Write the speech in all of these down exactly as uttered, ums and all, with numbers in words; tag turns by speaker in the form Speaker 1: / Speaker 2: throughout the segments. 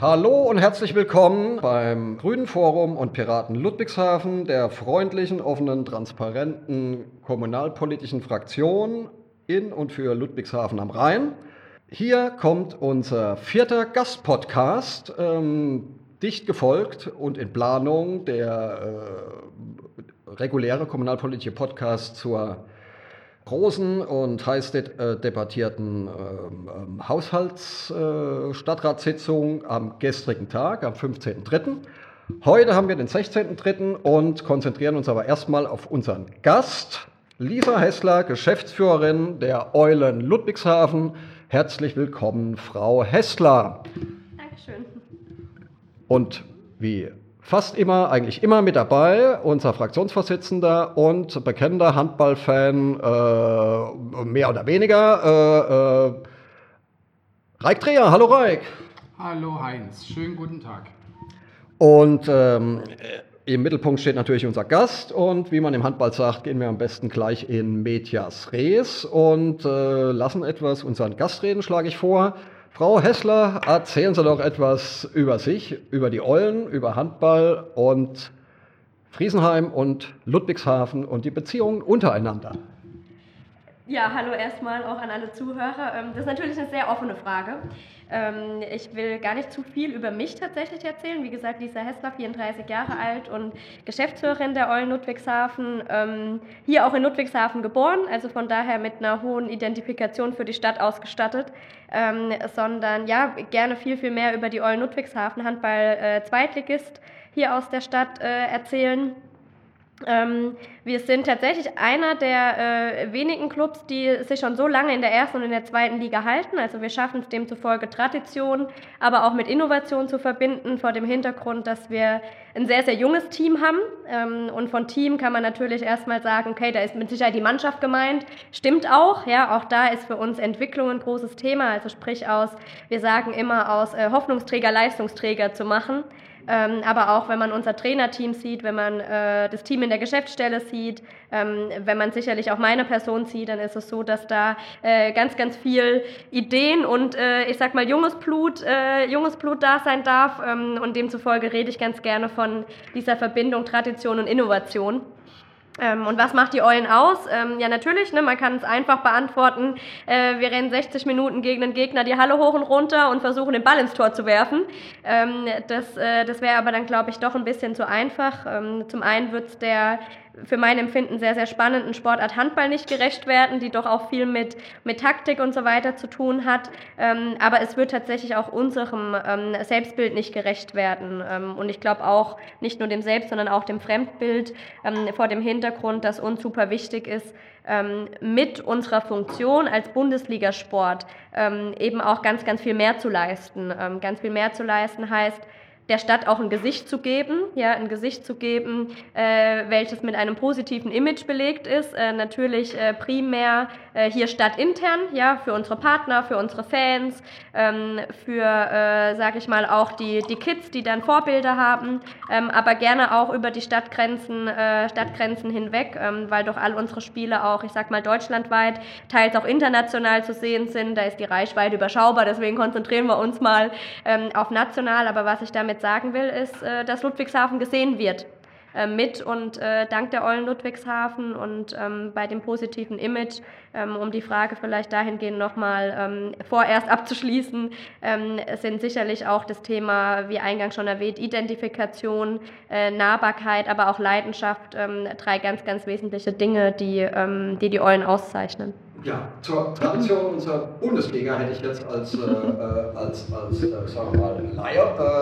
Speaker 1: Hallo und herzlich willkommen beim Grünen Forum und Piraten Ludwigshafen, der freundlichen, offenen, transparenten kommunalpolitischen Fraktion in und für Ludwigshafen am Rhein. Hier kommt unser vierter Gastpodcast, ähm, dicht gefolgt und in Planung der äh, reguläre kommunalpolitische Podcast zur großen und heiß de- äh, debattierten äh, Haushaltsstadtratssitzung äh, am gestrigen Tag, am fünfzehnten dritten Heute haben wir den sechzehnten dritten und konzentrieren uns aber erstmal auf unseren Gast, Lisa Hessler, Geschäftsführerin der Eulen Ludwigshafen. Herzlich willkommen, Frau Hessler.
Speaker 2: Dankeschön.
Speaker 1: Und wie fast immer, eigentlich immer mit dabei, unser Fraktionsvorsitzender und bekennender Handballfan, äh, mehr oder weniger, äh, äh, Raik Dreher. Hallo Raik.
Speaker 3: Hallo Heinz, schönen guten Tag.
Speaker 1: Und ähm, im Mittelpunkt steht natürlich unser Gast und wie man im Handball sagt, gehen wir am besten gleich in medias res und äh, lassen etwas unseren Gast reden, schlage ich vor. Frau Hessler, erzählen Sie doch etwas über sich, über die Eulen, über Handball und Friesenheim und Ludwigshafen und die Beziehungen untereinander.
Speaker 2: Ja, hallo erstmal auch an alle Zuhörer. Das ist natürlich eine sehr offene Frage. Ich will gar nicht zu viel über mich tatsächlich erzählen. Wie gesagt, Lisa Hessler, vierunddreißig Jahre alt und Geschäftsführerin der Eulen Ludwigshafen. Hier auch in Ludwigshafen geboren, also von daher mit einer hohen Identifikation für die Stadt ausgestattet. Sondern ja, gerne viel, viel mehr über die Eulen Ludwigshafen, Handball-Zweitligist hier aus der Stadt erzählen. Ähm, wir sind tatsächlich einer der äh, wenigen Clubs, die sich schon so lange in der ersten und in der zweiten Liga halten. Also wir schaffen es demzufolge, Tradition, aber auch mit Innovation zu verbinden, vor dem Hintergrund, dass wir ein sehr, sehr junges Team haben. Ähm, und von Team kann man natürlich erstmal sagen, okay, da ist mit Sicherheit die Mannschaft gemeint. Stimmt auch, ja, auch da ist für uns Entwicklung ein großes Thema. Also sprich aus, wir sagen immer aus äh, Hoffnungsträger, Leistungsträger zu machen. Ähm, aber auch wenn man unser Trainerteam sieht, wenn man äh, das Team in der Geschäftsstelle sieht, ähm, wenn man sicherlich auch meine Person sieht, dann ist es so, dass da äh, ganz, ganz viel Ideen und äh, ich sag mal junges Blut, äh, junges Blut da sein darf ähm, und demzufolge rede ich ganz gerne von dieser Verbindung Tradition und Innovation. Ähm, und was macht die Eulen aus? Ähm, ja, natürlich, ne, man kann es einfach beantworten. Äh, wir rennen sechzig Minuten gegen den Gegner die Halle hoch und runter und versuchen, den Ball ins Tor zu werfen. Ähm, das äh, das wäre aber dann, glaube ich, doch ein bisschen zu einfach. Ähm, zum einen wird es der für mein Empfinden sehr, sehr spannenden Sportart Handball nicht gerecht werden, die doch auch viel mit, mit Taktik und so weiter zu tun hat. Ähm, aber es wird tatsächlich auch unserem ähm, Selbstbild nicht gerecht werden. Ähm, und ich glaube auch nicht nur dem Selbst, sondern auch dem Fremdbild ähm, vor dem Hintergrund, dass uns super wichtig ist, ähm, mit unserer Funktion als Bundesligasport ähm, eben auch ganz, ganz viel mehr zu leisten. Ähm, ganz viel mehr zu leisten heißt, der Stadt auch ein Gesicht zu geben, ja, ein Gesicht zu geben, äh, welches mit einem positiven Image belegt ist. Äh, natürlich äh, primär äh, hier stadtintern, ja, für unsere Partner, für unsere Fans, ähm, für, äh, sage ich mal, auch die, die Kids, die dann Vorbilder haben, ähm, aber gerne auch über die Stadtgrenzen, äh, Stadtgrenzen hinweg, ähm, weil doch all unsere Spiele auch, ich sag mal, deutschlandweit, teils auch international zu sehen sind. Da ist die Reichweite überschaubar, deswegen konzentrieren wir uns mal ähm, auf national, aber was ich damit sagen will, ist, äh, dass Ludwigshafen gesehen wird äh, mit und äh, dank der Eulen Ludwigshafen und ähm, bei dem positiven Image, ähm, um die Frage vielleicht dahingehend nochmal ähm, vorerst abzuschließen, ähm, sind sicherlich auch das Thema, wie eingangs schon erwähnt, Identifikation, äh, Nahbarkeit, aber auch Leidenschaft, ähm, drei ganz, ganz wesentliche Dinge, die ähm, die, die Eulen auszeichnen.
Speaker 1: Ja, zur Tradition unserer Bundesliga hätte ich jetzt als, äh, als, als äh, sagen wir mal, Laie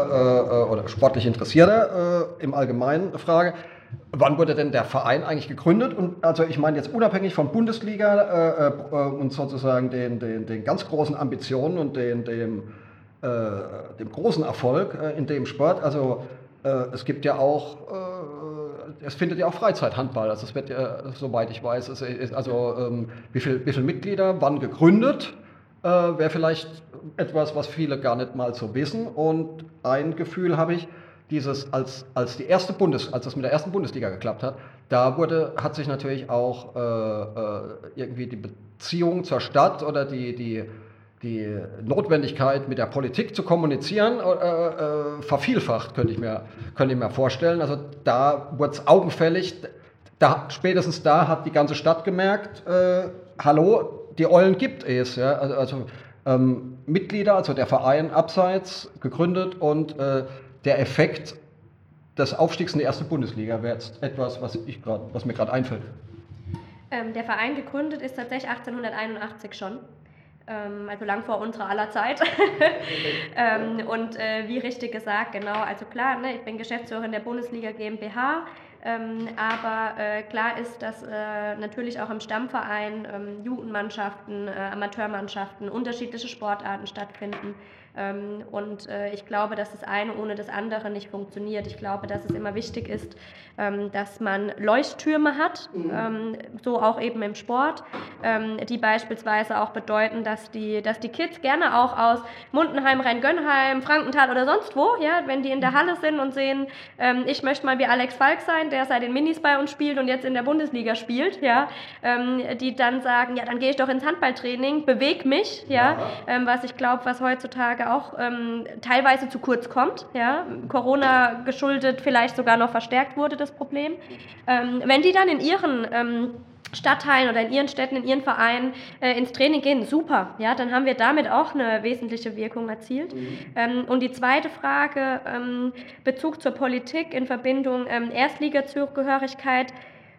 Speaker 1: äh, äh, oder sportlich Interessierter äh, im Allgemeinen eine Frage. Wann wurde denn der Verein eigentlich gegründet? Und also ich meine jetzt unabhängig von Bundesliga äh, äh, und sozusagen den, den, den ganz großen Ambitionen und den, dem, äh, dem großen Erfolg äh, in dem Sport. Also äh, es gibt ja auch äh, es findet ja auch Freizeithandball, also es wird ja, soweit ich weiß, es ist also ähm, wie viele wie viel Mitglieder, wann gegründet, äh, wäre vielleicht etwas, was viele gar nicht mal so wissen. Und ein Gefühl habe ich, dieses als, als die erste Bundes, als es mit der ersten Bundesliga geklappt hat, da wurde, hat sich natürlich auch äh, irgendwie die Beziehung zur Stadt oder die, die die Notwendigkeit, mit der Politik zu kommunizieren, äh, äh, vervielfacht, könnte ich mir, könnte ich mir vorstellen. Also da wurde es augenfällig, da, spätestens da hat die ganze Stadt gemerkt, äh, hallo, die Eulen gibt es. Ja? Also, also ähm, Mitglieder, also der Verein abseits gegründet und äh, der Effekt des Aufstiegs in die erste Bundesliga wäre jetzt etwas, was, ich grad, was mir gerade einfällt.
Speaker 2: Ähm, der Verein gegründet ist tatsächlich achtzehnhunderteinundachtzig schon. Also lang vor unserer aller Zeit. ähm, und äh, wie richtig gesagt, genau, also klar, ne, ich bin Geschäftsführerin der Bundesliga GmbH, ähm, aber äh, klar ist, dass äh, natürlich auch im Stammverein ähm, Jugendmannschaften, äh, Amateurmannschaften, unterschiedliche Sportarten stattfinden. Ähm, und äh, ich glaube, dass das eine ohne das andere nicht funktioniert. Ich glaube, dass es immer wichtig ist, ähm, dass man Leuchttürme hat, mhm. ähm, so auch eben im Sport, ähm, die beispielsweise auch bedeuten, dass die, dass die Kids gerne auch aus Mundenheim, Rheingönheim, Frankenthal oder sonst wo, ja, wenn die in der Halle sind und sehen, ähm, ich möchte mal wie Alex Falk sein, der seit den Minis bei uns spielt und jetzt in der Bundesliga spielt, ja, ähm, die dann sagen, ja, dann gehe ich doch ins Handballtraining, beweg mich, ja, ja. Ähm, was ich glaube, was heutzutage auch ähm, teilweise zu kurz kommt, ja, Corona geschuldet vielleicht sogar noch verstärkt wurde, das Problem. Ähm, wenn die dann in ihren ähm, Stadtteilen oder in ihren Städten, in ihren Vereinen äh, ins Training gehen, super, ja, dann haben wir damit auch eine wesentliche Wirkung erzielt. Mhm. Ähm, und die zweite Frage, ähm, Bezug zur Politik in Verbindung ähm, Erstligazugehörigkeit.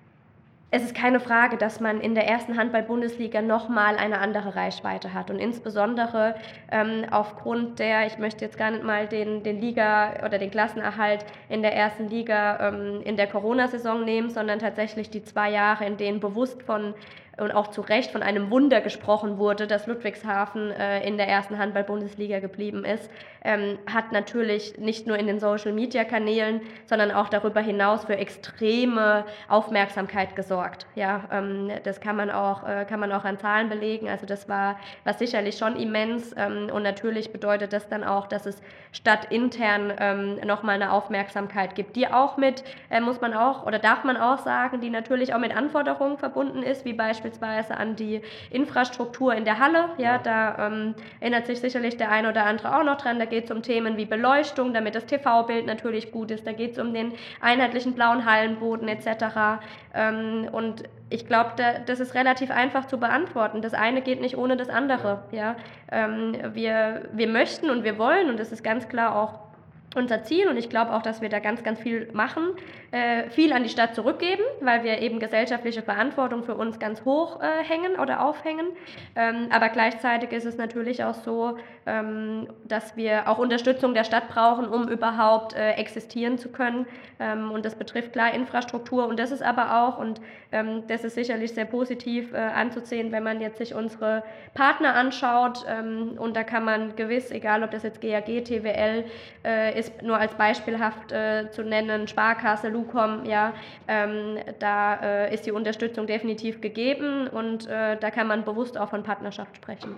Speaker 2: Es ist keine Frage, dass man in der ersten Handball-Bundesliga nochmal eine andere Reichweite hat und insbesondere ähm, aufgrund der, ich möchte jetzt gar nicht mal den, den Liga- oder den Klassenerhalt in der ersten Liga ähm, in der Corona-Saison nehmen, sondern tatsächlich die zwei Jahre, in denen bewusst von und auch zu Recht von einem Wunder gesprochen wurde, dass Ludwigshafen äh, in der ersten Handball-Bundesliga geblieben ist, ähm, hat natürlich nicht nur in den Social-Media-Kanälen, sondern auch darüber hinaus für extreme Aufmerksamkeit gesorgt. Ja, ähm, das kann man auch, äh, kann man auch an Zahlen belegen. Also das war, war sicherlich schon immens ähm, und natürlich bedeutet das dann auch, dass es stadtintern ähm, nochmal eine Aufmerksamkeit gibt, die auch mit, äh, muss man auch oder darf man auch sagen, die natürlich auch mit Anforderungen verbunden ist, wie beispielsweise beispielsweise an die Infrastruktur in der Halle. Ja, da ähm, erinnert sich sicherlich der eine oder andere auch noch dran. Da geht es um Themen wie Beleuchtung, damit das T V-Bild natürlich gut ist. Da geht es um den einheitlichen blauen Hallenboden et cetera. Ähm, und ich glaube, da, das ist relativ einfach zu beantworten. Das eine geht nicht ohne das andere. Ja? Ähm, wir, wir möchten und wir wollen, und das ist ganz klar auch unser Ziel, und ich glaube auch, dass wir da ganz, ganz viel machen, äh, viel an die Stadt zurückgeben, weil wir eben gesellschaftliche Verantwortung für uns ganz hoch äh, hängen oder aufhängen. Ähm, aber gleichzeitig ist es natürlich auch so, ähm, dass wir auch Unterstützung der Stadt brauchen, um überhaupt äh, existieren zu können. Ähm, und das betrifft klar Infrastruktur. Und das ist aber auch, und ähm, das ist sicherlich sehr positiv äh, anzusehen, wenn man jetzt sich unsere Partner anschaut. Ähm, und da kann man gewiss, egal ob das jetzt G A G, T W L äh, ist, nur als beispielhaft äh, zu nennen, Sparkasse, Lucom, ja, ähm, da äh, ist die Unterstützung definitiv gegeben und äh, da kann man bewusst auch von Partnerschaft sprechen.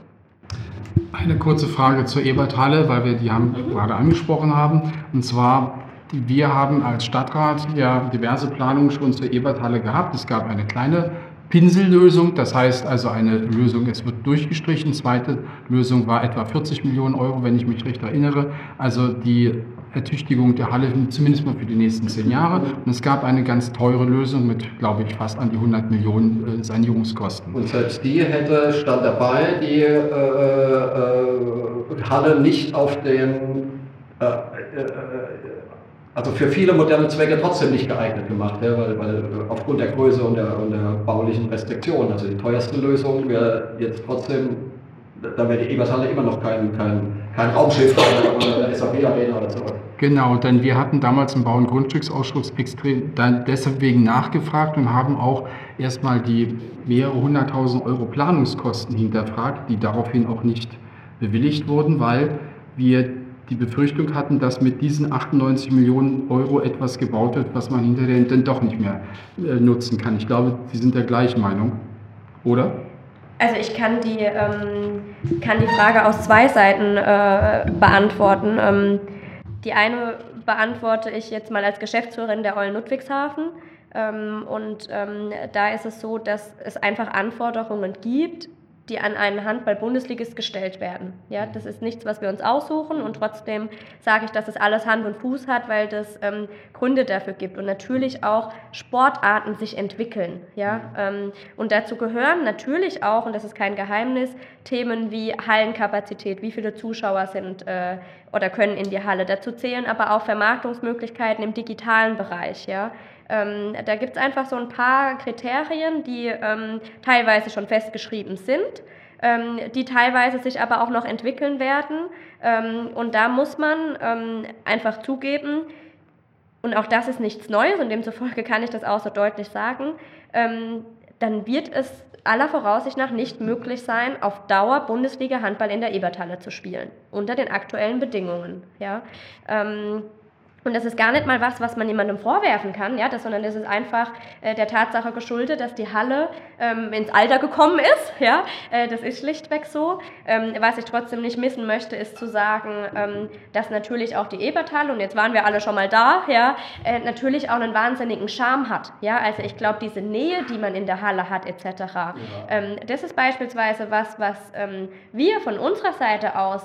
Speaker 3: Eine kurze Frage zur Eberthalle, weil wir die haben mhm. gerade angesprochen haben. Und zwar, wir haben als Stadtrat ja diverse Planungen schon zur Eberthalle gehabt. Es gab eine kleine Pinsellösung, das heißt also eine Lösung, es wird durchgestrichen. Zweite Lösung war etwa vierzig Millionen Euro, wenn ich mich recht erinnere. Also die Ertüchtigung der Halle zumindest mal für die nächsten zehn Jahre. Und es gab eine ganz teure Lösung mit, glaube ich, fast an die hundert Millionen äh, Sanierungskosten.
Speaker 1: Und selbst die hätte, stand dabei, die äh, äh, Halle nicht auf den, äh, äh, also für viele moderne Zwecke trotzdem nicht geeignet gemacht, ja, weil, weil aufgrund der Größe und der, und der baulichen Restriktionen, also die teuerste Lösung wäre jetzt trotzdem, da wäre die Eberthalle immer noch kein, kein, kein Raumschiff oder, oder eine S A P-Arena oder so.
Speaker 3: Genau, denn wir hatten damals im Bau- und Grundstücksausschuss extrem dann deswegen nachgefragt und haben auch erstmal die mehrere hunderttausend Euro Planungskosten hinterfragt, die daraufhin auch nicht bewilligt wurden, weil wir die Befürchtung hatten, dass mit diesen achtundneunzig Millionen Euro etwas gebaut wird, was man hinterher dann doch nicht mehr äh, nutzen kann. Ich glaube, Sie sind der gleichen Meinung, oder?
Speaker 2: Also ich kann die, ähm, kann die Frage aus zwei Seiten äh, beantworten. Ähm, die eine beantworte ich jetzt mal als Geschäftsführerin der Eulen Ludwigshafen. Ähm, und ähm, da ist es so, dass es einfach Anforderungen gibt, die an einen Handball-Bundesligist gestellt werden. Ja, das ist nichts, was wir uns aussuchen und trotzdem sage ich, dass es alles Hand und Fuß hat, weil das ähm, Gründe dafür gibt und natürlich auch Sportarten sich entwickeln. Ja, ähm, und dazu gehören natürlich auch, und das ist kein Geheimnis, Themen wie Hallenkapazität, wie viele Zuschauer sind äh, oder können in die Halle. Dazu zählen aber auch Vermarktungsmöglichkeiten im digitalen Bereich. Ja. Ähm, da gibt es einfach so ein paar Kriterien, die ähm, teilweise schon festgeschrieben sind, ähm, die teilweise sich aber auch noch entwickeln werden. Ähm, und da muss man ähm, einfach zugeben, und auch das ist nichts Neues und demzufolge kann ich das auch so deutlich sagen, ähm, dann wird es aller Voraussicht nach nicht möglich sein, auf Dauer Bundesliga-Handball in der Eberthalle zu spielen, unter den aktuellen Bedingungen. Ja? Ähm, Und das ist gar nicht mal was, was man jemandem vorwerfen kann, ja, das, sondern das ist einfach äh, der Tatsache geschuldet, dass die Halle ähm, ins Alter gekommen ist. Ja, äh, das ist schlichtweg so. Ähm, was ich trotzdem nicht missen möchte, ist zu sagen, ähm, dass natürlich auch die Eberthalle, und jetzt waren wir alle schon mal da, ja, äh, natürlich auch einen wahnsinnigen Charme hat. Ja, also ich glaube, diese Nähe, die man in der Halle hat, et cetera. Ja. Ähm, das ist beispielsweise was, was ähm, wir von unserer Seite aus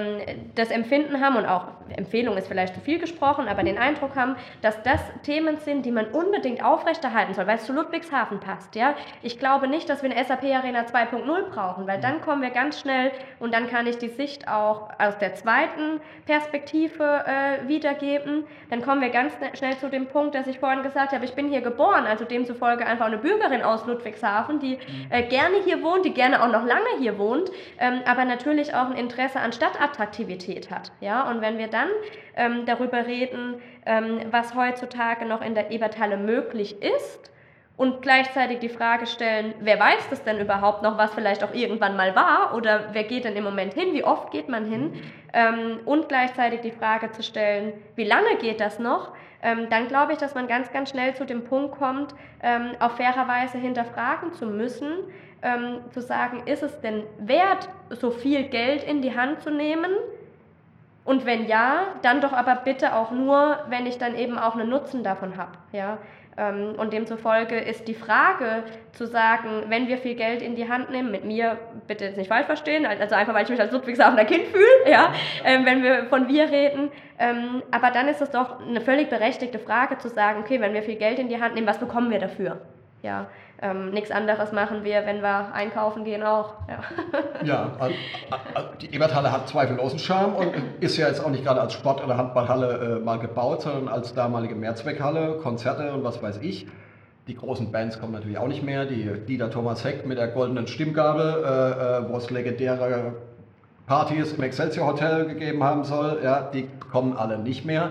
Speaker 2: das Empfinden haben und auch, Empfehlung ist vielleicht zu viel gesprochen, aber den Eindruck haben, dass das Themen sind, die man unbedingt aufrechterhalten soll, weil es zu Ludwigshafen passt. Ja? Ich glaube nicht, dass wir eine S A P Arena zwei Punkt null brauchen, weil dann kommen wir ganz schnell und dann kann ich die Sicht auch aus der zweiten Perspektive äh, wiedergeben. Dann kommen wir ganz schnell zu dem Punkt, dass ich vorhin gesagt habe, ich bin hier geboren, also demzufolge einfach eine Bürgerin aus Ludwigshafen, die äh, gerne hier wohnt, die gerne auch noch lange hier wohnt, ähm, aber natürlich auch ein Interesse an Stadt Attraktivität hat. Ja? Und wenn wir dann ähm, darüber reden, ähm, was heutzutage noch in der Eberthalle möglich ist und gleichzeitig die Frage stellen, wer weiß das denn überhaupt noch, was vielleicht auch irgendwann mal war oder wer geht denn im Moment hin, wie oft geht man hin ähm, und gleichzeitig die Frage zu stellen, wie lange geht das noch, ähm, dann glaube ich, dass man ganz, ganz schnell zu dem Punkt kommt, ähm, auf faire Weise hinterfragen zu müssen, Ähm, zu sagen, ist es denn wert, so viel Geld in die Hand zu nehmen? Und wenn ja, dann doch aber bitte auch nur, wenn ich dann eben auch einen Nutzen davon habe. Ja? Ähm, und demzufolge ist die Frage zu sagen, wenn wir viel Geld in die Hand nehmen, mit mir bitte jetzt nicht falsch verstehen, also einfach, weil ich mich als Ludwigshafener Kind fühle, ja? ähm, wenn wir von wir reden, ähm, aber dann ist es doch eine völlig berechtigte Frage zu sagen, okay, wenn wir viel Geld in die Hand nehmen, was bekommen wir dafür? Ja, ähm, nichts anderes machen wir, wenn wir einkaufen gehen auch. Ja,
Speaker 1: ja also, also die Eberthalle hat zweifellos einen Charme und ist ja jetzt auch nicht gerade als Sport- oder Handballhalle äh, mal gebaut, sondern als damalige Mehrzweckhalle, Konzerte und was weiß ich. Die großen Bands kommen natürlich auch nicht mehr. Die Dieter Thomas Heck mit der goldenen Stimmgabel, äh, äh, wo es legendäre Partys im Excelsior Hotel gegeben haben soll, ja, die kommen alle nicht mehr.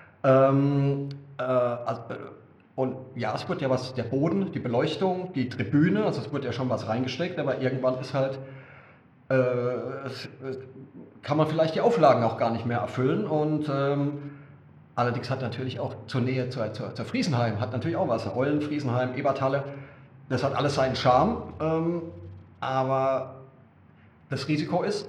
Speaker 1: Ähm, äh, also, Und ja, es wird ja was, der Boden, die Beleuchtung, die Tribüne, also es wird ja schon was reingesteckt, aber irgendwann ist halt, äh, es, kann man vielleicht die Auflagen auch gar nicht mehr erfüllen und ähm, allerdings hat natürlich auch zur Nähe zur, zur, zur Friesenheim, hat natürlich auch was, Eulen, Friesenheim, Eberthalle, das hat alles seinen Charme, ähm, aber das Risiko ist,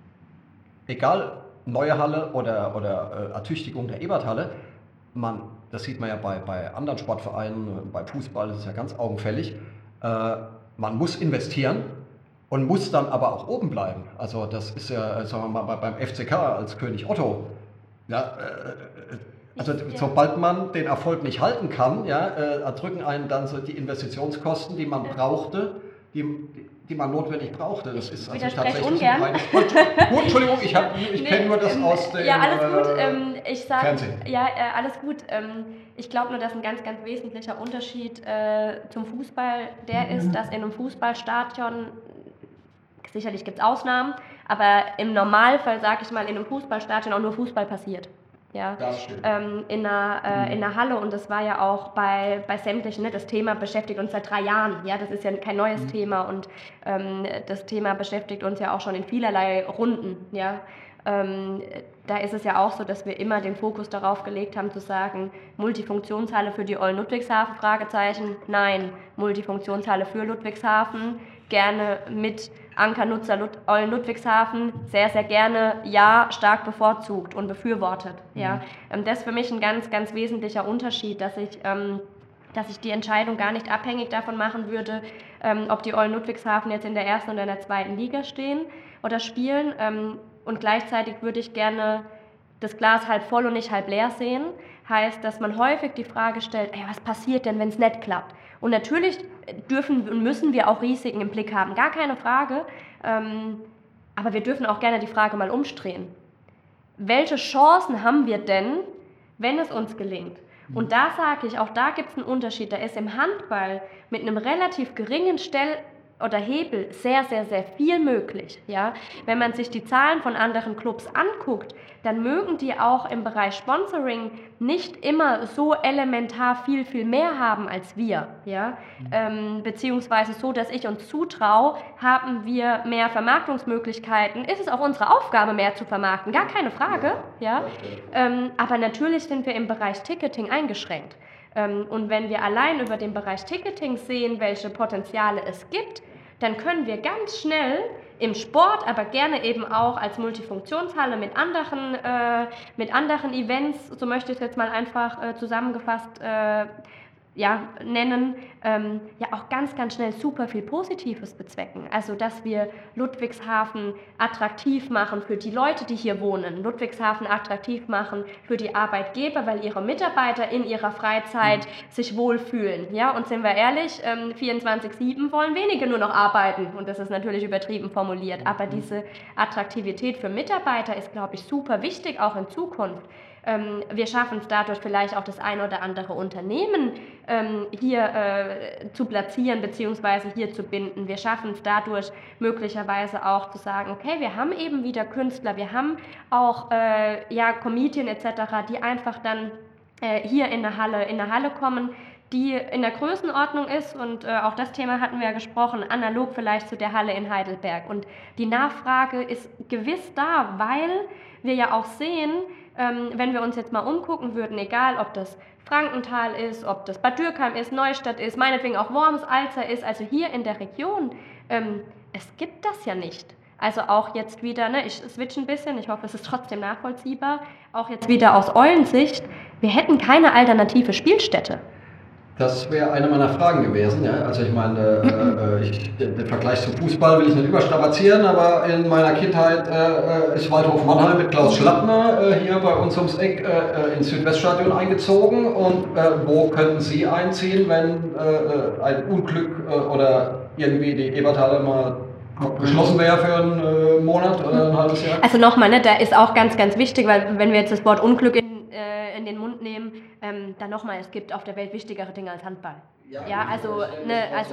Speaker 1: egal, neue Halle oder, oder äh, Ertüchtigung der Eberthalle, man, das sieht man ja bei, bei anderen Sportvereinen, bei Fußball, das ist ja ganz augenfällig, äh, man muss investieren und muss dann aber auch oben bleiben. Also das ist ja, sagen wir mal, beim F C K als König Otto. Ja, äh, also ja. Sobald man den Erfolg nicht halten kann, ja, äh, erdrücken einen dann so die Investitionskosten, die man brauchte, die, die die man notwendig brauchte. Das ist also tatsächlich
Speaker 2: ungern.
Speaker 1: ein reines... Gut, Entschuldigung, ich, ich nee, kenne nur das ähm, aus dem
Speaker 2: Ja, alles gut. Ähm, ich sag,
Speaker 1: Fernsehen.
Speaker 2: Ja, äh, alles gut. Ähm, ich glaube nur, dass ein ganz, ganz wesentlicher Unterschied äh, zum Fußball der mhm. ist, dass in einem Fußballstadion, sicherlich gibt es Ausnahmen, aber im Normalfall, sage ich mal, in einem Fußballstadion auch nur Fußball passiert. Ja,
Speaker 1: das stimmt.
Speaker 2: Ähm, in, einer, äh, mhm. in einer Halle und das war ja auch bei, bei sämtlichen, ne, das Thema beschäftigt uns seit drei Jahren, ja, das ist ja kein neues mhm. Thema und ähm, das Thema beschäftigt uns ja auch schon in vielerlei Runden, ja. Ähm, da ist es ja auch so, dass wir immer den Fokus darauf gelegt haben zu sagen, Multifunktionshalle für die Eulen Ludwigshafen, Fragezeichen, nein, Multifunktionshalle für Ludwigshafen, gerne mit Ankernutzer Lud Eulen Ludwigshafen, sehr, sehr gerne, ja, stark bevorzugt und befürwortet. Mhm. Ja. Ähm, das ist für mich ein ganz, ganz wesentlicher Unterschied, dass ich, ähm, dass ich die Entscheidung gar nicht abhängig davon machen würde, ähm, ob die Eulen Ludwigshafen jetzt in der ersten oder in der zweiten Liga stehen oder spielen. Ähm, und gleichzeitig würde ich gerne das Glas halb voll und nicht halb leer sehen. Heißt, dass man häufig die Frage stellt, ey, was passiert denn, wenn es nicht klappt? Und natürlich dürfen und müssen wir auch Risiken im Blick haben, gar keine Frage. Ähm, aber wir dürfen auch gerne die Frage mal umdrehen. Welche Chancen haben wir denn, wenn es uns gelingt? Und da sage ich, auch da gibt es einen Unterschied. Da ist im Handball mit einem relativ geringen Stell- oder Hebel sehr, sehr, sehr viel möglich. Ja? Wenn man sich die Zahlen von anderen Clubs anguckt, dann mögen die auch im Bereich Sponsoring nicht immer so elementar viel, viel mehr haben als wir. Ja? Ähm, beziehungsweise so, dass ich uns zutraue, haben wir mehr Vermarktungsmöglichkeiten. Ist es auch unsere Aufgabe, mehr zu vermarkten? Gar keine Frage. Ja? Ähm, aber natürlich sind wir im Bereich Ticketing eingeschränkt. Ähm, und wenn wir allein über den Bereich Ticketing sehen, welche Potenziale es gibt, dann können wir ganz schnell im Sport, aber gerne eben auch als Multifunktionshalle mit anderen, äh, mit anderen Events, so möchte ich es jetzt mal einfach äh, zusammengefasst äh, ja, nennen, ähm, ja auch ganz, ganz schnell super viel Positives bezwecken. Also, dass wir Ludwigshafen attraktiv machen für die Leute, die hier wohnen, Ludwigshafen attraktiv machen für die Arbeitgeber, weil ihre Mitarbeiter in ihrer Freizeit mhm. sich wohlfühlen. Ja, und sind wir ehrlich, ähm, vierundzwanzig sieben wollen wenige nur noch arbeiten und das ist natürlich übertrieben formuliert, aber diese Attraktivität für Mitarbeiter ist, glaube ich, super wichtig, auch in Zukunft. Ähm, wir schaffen es dadurch vielleicht auch das ein oder andere Unternehmen ähm, hier äh, zu platzieren bzw. hier zu binden. Wir schaffen es dadurch möglicherweise auch zu sagen, okay, wir haben eben wieder Künstler, wir haben auch äh, ja, Comedien et cetera, die einfach dann äh, hier in der Halle, in der Halle kommen, die in der Größenordnung ist und äh, auch das Thema hatten wir ja gesprochen, analog vielleicht zu der Halle in Heidelberg. Und die Nachfrage ist gewiss da, weil wir ja auch sehen, ähm, wenn wir uns jetzt mal umgucken würden, egal ob das Frankenthal ist, ob das Bad Dürkheim ist, Neustadt ist, meinetwegen auch Worms, Alzer ist, also hier in der Region, ähm, es gibt das ja nicht. Also auch jetzt wieder, ne, ich switch ein bisschen, ich hoffe, es ist trotzdem nachvollziehbar, auch jetzt wieder aus Eulensicht, wir hätten keine alternative Spielstätte.
Speaker 1: Das wäre eine meiner Fragen gewesen. Ja? Also ich meine, äh, ich, den Vergleich zum Fußball will ich nicht überstrapazieren, aber in meiner Kindheit äh, ist Waldhof Mannheim mit Klaus Schlappner äh, hier bei uns ums Eck äh, ins Südweststadion eingezogen. Und äh, wo könnten Sie einziehen, wenn äh, ein Unglück äh, oder irgendwie die Eberthalle mal geschlossen wäre für einen äh, Monat oder ein halbes Jahr?
Speaker 2: Also nochmal, ne, da ist auch ganz, ganz wichtig, weil wenn wir jetzt das Wort Unglück in, äh, in den Mund nehmen, ähm, dann nochmal, es gibt auf der Welt wichtigere Dinge als Handball. Ja, ja also, ne, also,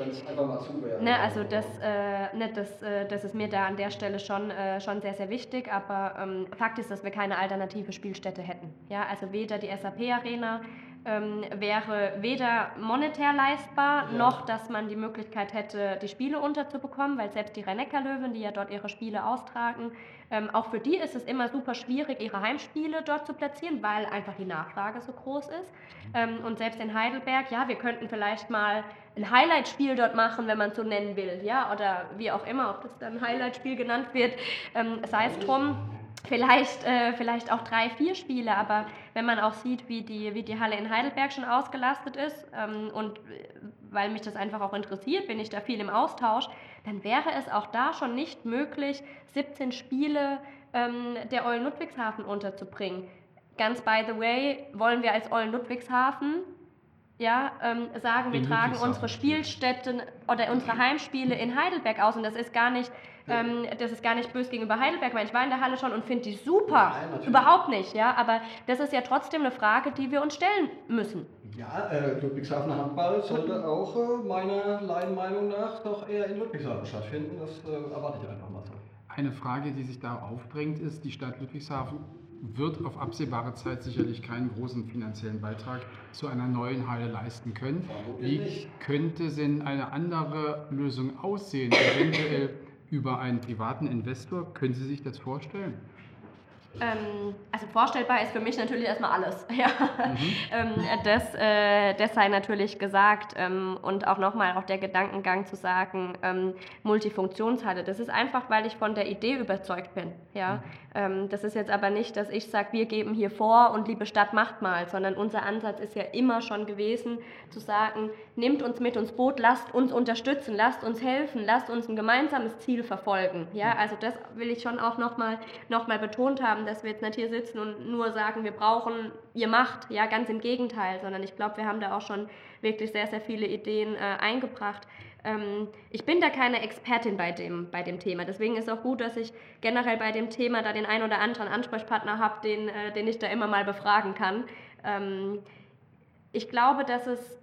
Speaker 2: ne, also das, äh, ne, das, äh, das ist mir da an der Stelle schon, äh, schon sehr, sehr wichtig, aber ähm, Fakt ist, dass wir keine alternative Spielstätte hätten. Ja, also weder die S A P-Arena ähm, wäre weder monetär leistbar, ja. noch, dass man die Möglichkeit hätte, die Spiele unterzubekommen, weil selbst die Rhein-Neckar-Löwen, die ja dort ihre Spiele austragen, ähm, auch für die ist es immer super schwierig, ihre Heimspiele dort zu platzieren, weil einfach die Nachfrage so groß ist. Ähm, und selbst in Heidelberg, ja, wir könnten vielleicht mal ein Highlight-Spiel dort machen, wenn man es so nennen will, ja, oder wie auch immer, ob das dann Highlight-Spiel genannt wird, ähm, sei es drum. Vielleicht, äh, vielleicht auch drei, vier Spiele, aber wenn man auch sieht, wie die, wie die Halle in Heidelberg schon ausgelastet ist ähm, und weil mich das einfach auch interessiert, bin ich da viel im Austausch, dann wäre es auch da schon nicht möglich, siebzehn Spiele ähm, der Eulen Ludwigshafen unterzubringen. Ganz by the way, wollen wir als Eulen Ludwigshafen ja, ähm, sagen, wir tragen unsere Spielstätten oder unsere Heimspiele in Heidelberg aus und das ist gar nicht Ähm, das ist gar nicht böse gegenüber Heidelberg, weil ich war in der Halle schon und finde die super, Nein, überhaupt nicht, ja, aber das ist ja trotzdem eine Frage, die wir uns stellen müssen.
Speaker 1: Ja, äh, Ludwigshafener Handball sollte auch äh, meiner Laienmeinung nach doch eher in Ludwigshafen stattfinden, das äh, erwarte ich einfach mal so.
Speaker 3: Eine Frage, die sich da aufdrängt, ist, die Stadt Ludwigshafen wird auf absehbare Zeit sicherlich keinen großen finanziellen Beitrag zu einer neuen Halle leisten können. Wie könnte denn eine andere Lösung aussehen, eventuell über einen privaten Investor? Können Sie sich das vorstellen?
Speaker 2: Ähm, also vorstellbar ist für mich natürlich erstmal alles. Ja. Mhm. ähm, das, äh, das sei natürlich gesagt ähm, und auch nochmal auch der Gedankengang zu sagen, ähm, Multifunktionshalle, das ist einfach, weil ich von der Idee überzeugt bin. Ja. Mhm. Ähm, das ist jetzt aber nicht, dass ich sage, wir geben hier vor und liebe Stadt, macht mal, sondern unser Ansatz ist ja immer schon gewesen, zu sagen, nehmt uns mit ins Boot, lasst uns unterstützen, lasst uns helfen, lasst uns ein gemeinsames Ziel verfolgen. Ja, also das will ich schon auch nochmal noch mal betont haben, dass wir jetzt nicht hier sitzen und nur sagen, wir brauchen, ihr macht, ja, ganz im Gegenteil, sondern ich glaube, wir haben da auch schon wirklich sehr, sehr viele Ideen äh, eingebracht. Ähm, ich bin da keine Expertin bei dem, bei dem Thema, deswegen ist auch gut, dass ich generell bei dem Thema da den einen oder anderen Ansprechpartner habe, den, äh, den ich da immer mal befragen kann. Ähm, ich glaube, dass es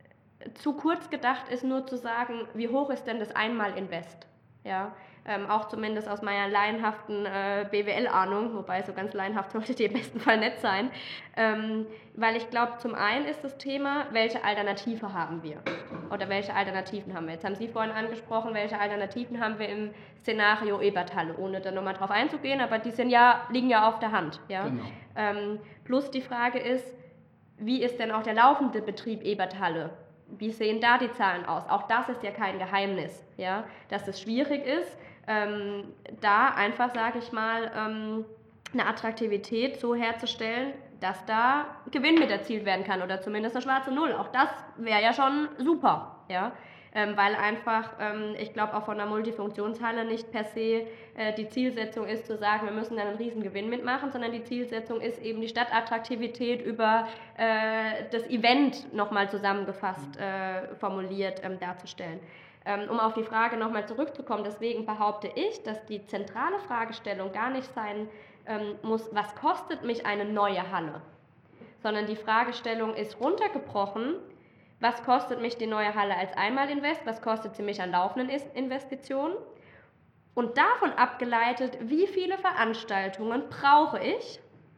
Speaker 2: zu kurz gedacht ist, nur zu sagen, wie hoch ist denn das Einmal-Invest? Ja, ähm, auch zumindest aus meiner laienhaften äh, B W L-Ahnung, wobei so ganz laienhaft sollte die im besten Fall nicht sein, ähm, weil ich glaube, zum einen ist das Thema, welche Alternative haben wir oder welche Alternativen haben wir? Jetzt haben Sie vorhin angesprochen, welche Alternativen haben wir im Szenario Eberthalle, ohne da nochmal drauf einzugehen, aber die sind ja, liegen ja auf der Hand. Ja?
Speaker 3: Genau.
Speaker 2: Ähm, plus die Frage ist, wie ist denn auch der laufende Betrieb Eberthalle? Wie sehen da die Zahlen aus? Auch das ist ja kein Geheimnis, ja? Dass es schwierig ist, ähm, da einfach, sage ich mal, ähm, eine Attraktivität so herzustellen, dass da Gewinn mit erzielt werden kann oder zumindest eine schwarze Null. Auch das wäre ja schon super, ja? Ähm, weil einfach, ähm, ich glaube auch von der Multifunktionshalle nicht per se äh, die Zielsetzung ist zu sagen, wir müssen dann einen riesen Gewinn mitmachen, sondern die Zielsetzung ist eben die Stadtattraktivität über äh, das Event nochmal zusammengefasst äh, formuliert ähm, darzustellen. Ähm, um auf die Frage nochmal zurückzukommen, deswegen behaupte ich, dass die zentrale Fragestellung gar nicht sein ähm, muss, was kostet mich eine neue Halle, sondern die Fragestellung ist runtergebrochen, was kostet mich die neue Halle als Einmalinvest, was kostet sie mich an laufenden Investitionen und davon abgeleitet, wie viele Veranstaltungen brauche ich,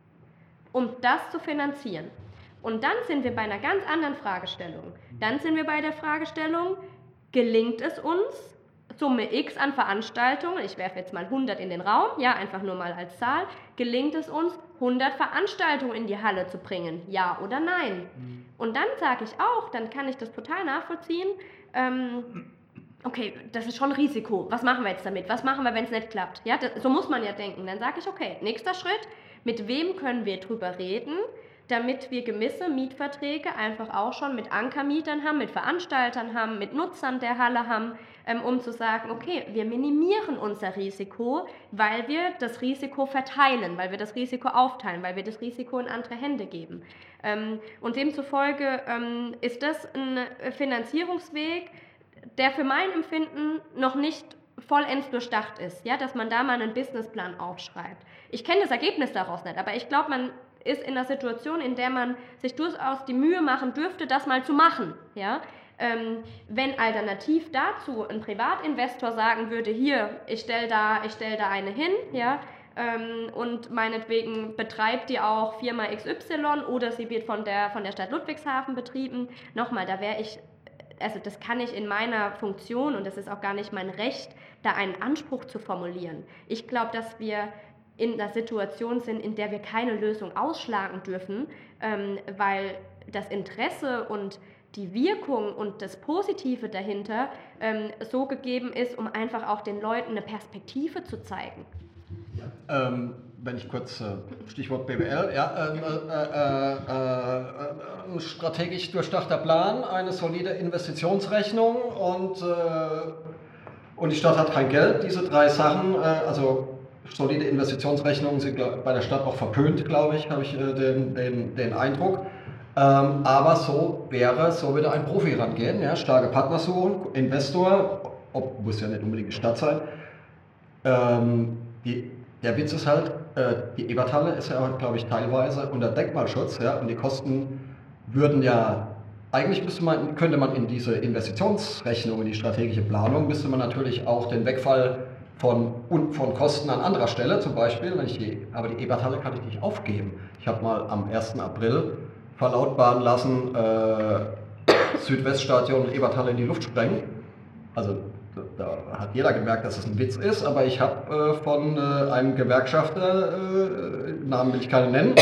Speaker 2: um das zu finanzieren. Und dann sind wir bei einer ganz anderen Fragestellung. Dann sind wir bei der Fragestellung, gelingt es uns, Summe X an Veranstaltungen, ich werfe jetzt mal hundert in den Raum, ja, einfach nur mal als Zahl, gelingt es uns, hundert Veranstaltungen in die Halle zu bringen, ja oder nein? Mhm. Und dann sage ich auch, dann kann ich das total nachvollziehen, ähm, okay, das ist schon ein Risiko, was machen wir jetzt damit, was machen wir, wenn es nicht klappt? Ja, das, so muss man ja denken, dann sage ich, okay, nächster Schritt, mit wem können wir drüber reden, damit wir gewisse Mietverträge einfach auch schon mit Ankermietern haben, mit Veranstaltern haben, mit Nutzern der Halle haben, ähm, um zu sagen, okay, wir minimieren unser Risiko, weil wir das Risiko verteilen, weil wir das Risiko aufteilen, weil wir das Risiko in andere Hände geben. Ähm, und demzufolge ähm, ist das ein Finanzierungsweg, der für mein Empfinden noch nicht vollends durchdacht ist, ja, dass man da mal einen Businessplan aufschreibt. Ich kenne das Ergebnis daraus nicht, aber ich glaube, man ist in einer Situation, in der man sich durchaus die Mühe machen dürfte, das mal zu machen. Ja? Ähm, wenn alternativ dazu ein Privatinvestor sagen würde, hier, ich stelle da, ich stell da eine hin, ja, ähm, und meinetwegen betreibt die auch Firma X Y oder sie wird von der, von der Stadt Ludwigshafen betrieben, nochmal, da wäre ich, also das kann ich in meiner Funktion und das ist auch gar nicht mein Recht, da einen Anspruch zu formulieren. Ich glaube, dass wir in einer Situation sind, in der wir keine Lösung ausschlagen dürfen, ähm, weil das Interesse und die Wirkung und das Positive dahinter ähm, so gegeben ist, um einfach auch den Leuten eine Perspektive zu zeigen.
Speaker 1: Ja, ähm, wenn ich kurz, äh, Stichwort B W L, ja, äh, äh, äh, äh, ein strategisch durchdachter Plan, eine solide Investitionsrechnung und, äh, und die Stadt hat kein Geld. Diese drei Sachen, äh, also solide Investitionsrechnungen sind bei der Stadt auch verpönt, glaube ich, habe ich äh, den, den, den Eindruck. Ähm, aber so wäre, so würde ein Profi rangehen, ja, starke Partner suchen, Investor, ob, muss ja nicht unbedingt die Stadt sein. Ähm, die, der Witz ist halt, äh, die Eberthalle ist ja, glaube ich, teilweise unter Denkmalschutz, ja, und die Kosten würden ja, eigentlich müsste man, könnte man in diese Investitionsrechnung, in die strategische Planung, müsste man natürlich auch den Wegfall Von, von Kosten an anderer Stelle, zum Beispiel, wenn ich die, aber die Eberthalle kann ich nicht aufgeben. Ich habe mal am ersten April verlautbaren lassen, äh, Südweststadion Eberthalle in die Luft sprengen. Also da, da hat jeder gemerkt, dass es ein Witz ist, aber ich habe äh, von äh, einem Gewerkschafter, äh, Namen will ich keine nennen,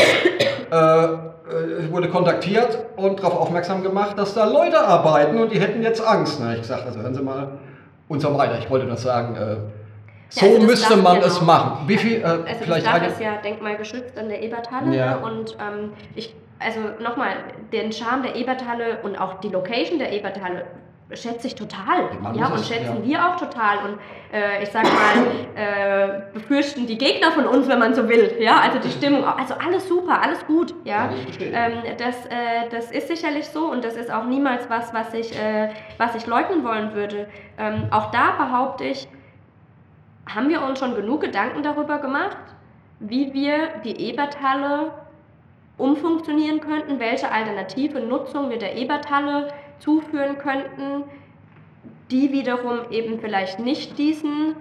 Speaker 1: äh, wurde kontaktiert und darauf aufmerksam gemacht, dass da Leute arbeiten und die hätten jetzt Angst. Na, ich gesagt, also hören Sie mal und so weiter. Ich wollte nur sagen, äh, So
Speaker 2: Ja, also das
Speaker 1: müsste
Speaker 2: Dach,
Speaker 1: man
Speaker 2: genau.
Speaker 1: es machen. Wie viel, äh,
Speaker 2: Also
Speaker 1: vielleicht
Speaker 2: das Dach
Speaker 1: eine,
Speaker 2: ist ja denkmalgeschützt an der Eberthalle,
Speaker 1: Ja.
Speaker 2: ne? Und ähm, ich, also nochmal, den Charme der Eberthalle und auch die Location der Eberthalle schätze ich total,
Speaker 1: Man
Speaker 2: ja,
Speaker 1: muss
Speaker 2: und
Speaker 1: es-
Speaker 2: schätzen
Speaker 1: ja.
Speaker 2: wir auch total und äh, ich sag mal, äh, befürchten die Gegner von uns, wenn man so will, ja, also die Stimmung, also alles super, alles gut, ja,
Speaker 1: Kann ich bestätigen.
Speaker 2: ähm, das, äh, das ist sicherlich so und das ist auch niemals was, was ich, äh, was ich leugnen wollen würde. Ähm, auch da behaupte ich, haben wir uns schon genug Gedanken darüber gemacht, wie wir die Eberthalle umfunktionieren könnten, welche alternative Nutzung wir der Eberthalle zuführen könnten, die wiederum eben vielleicht nicht diesen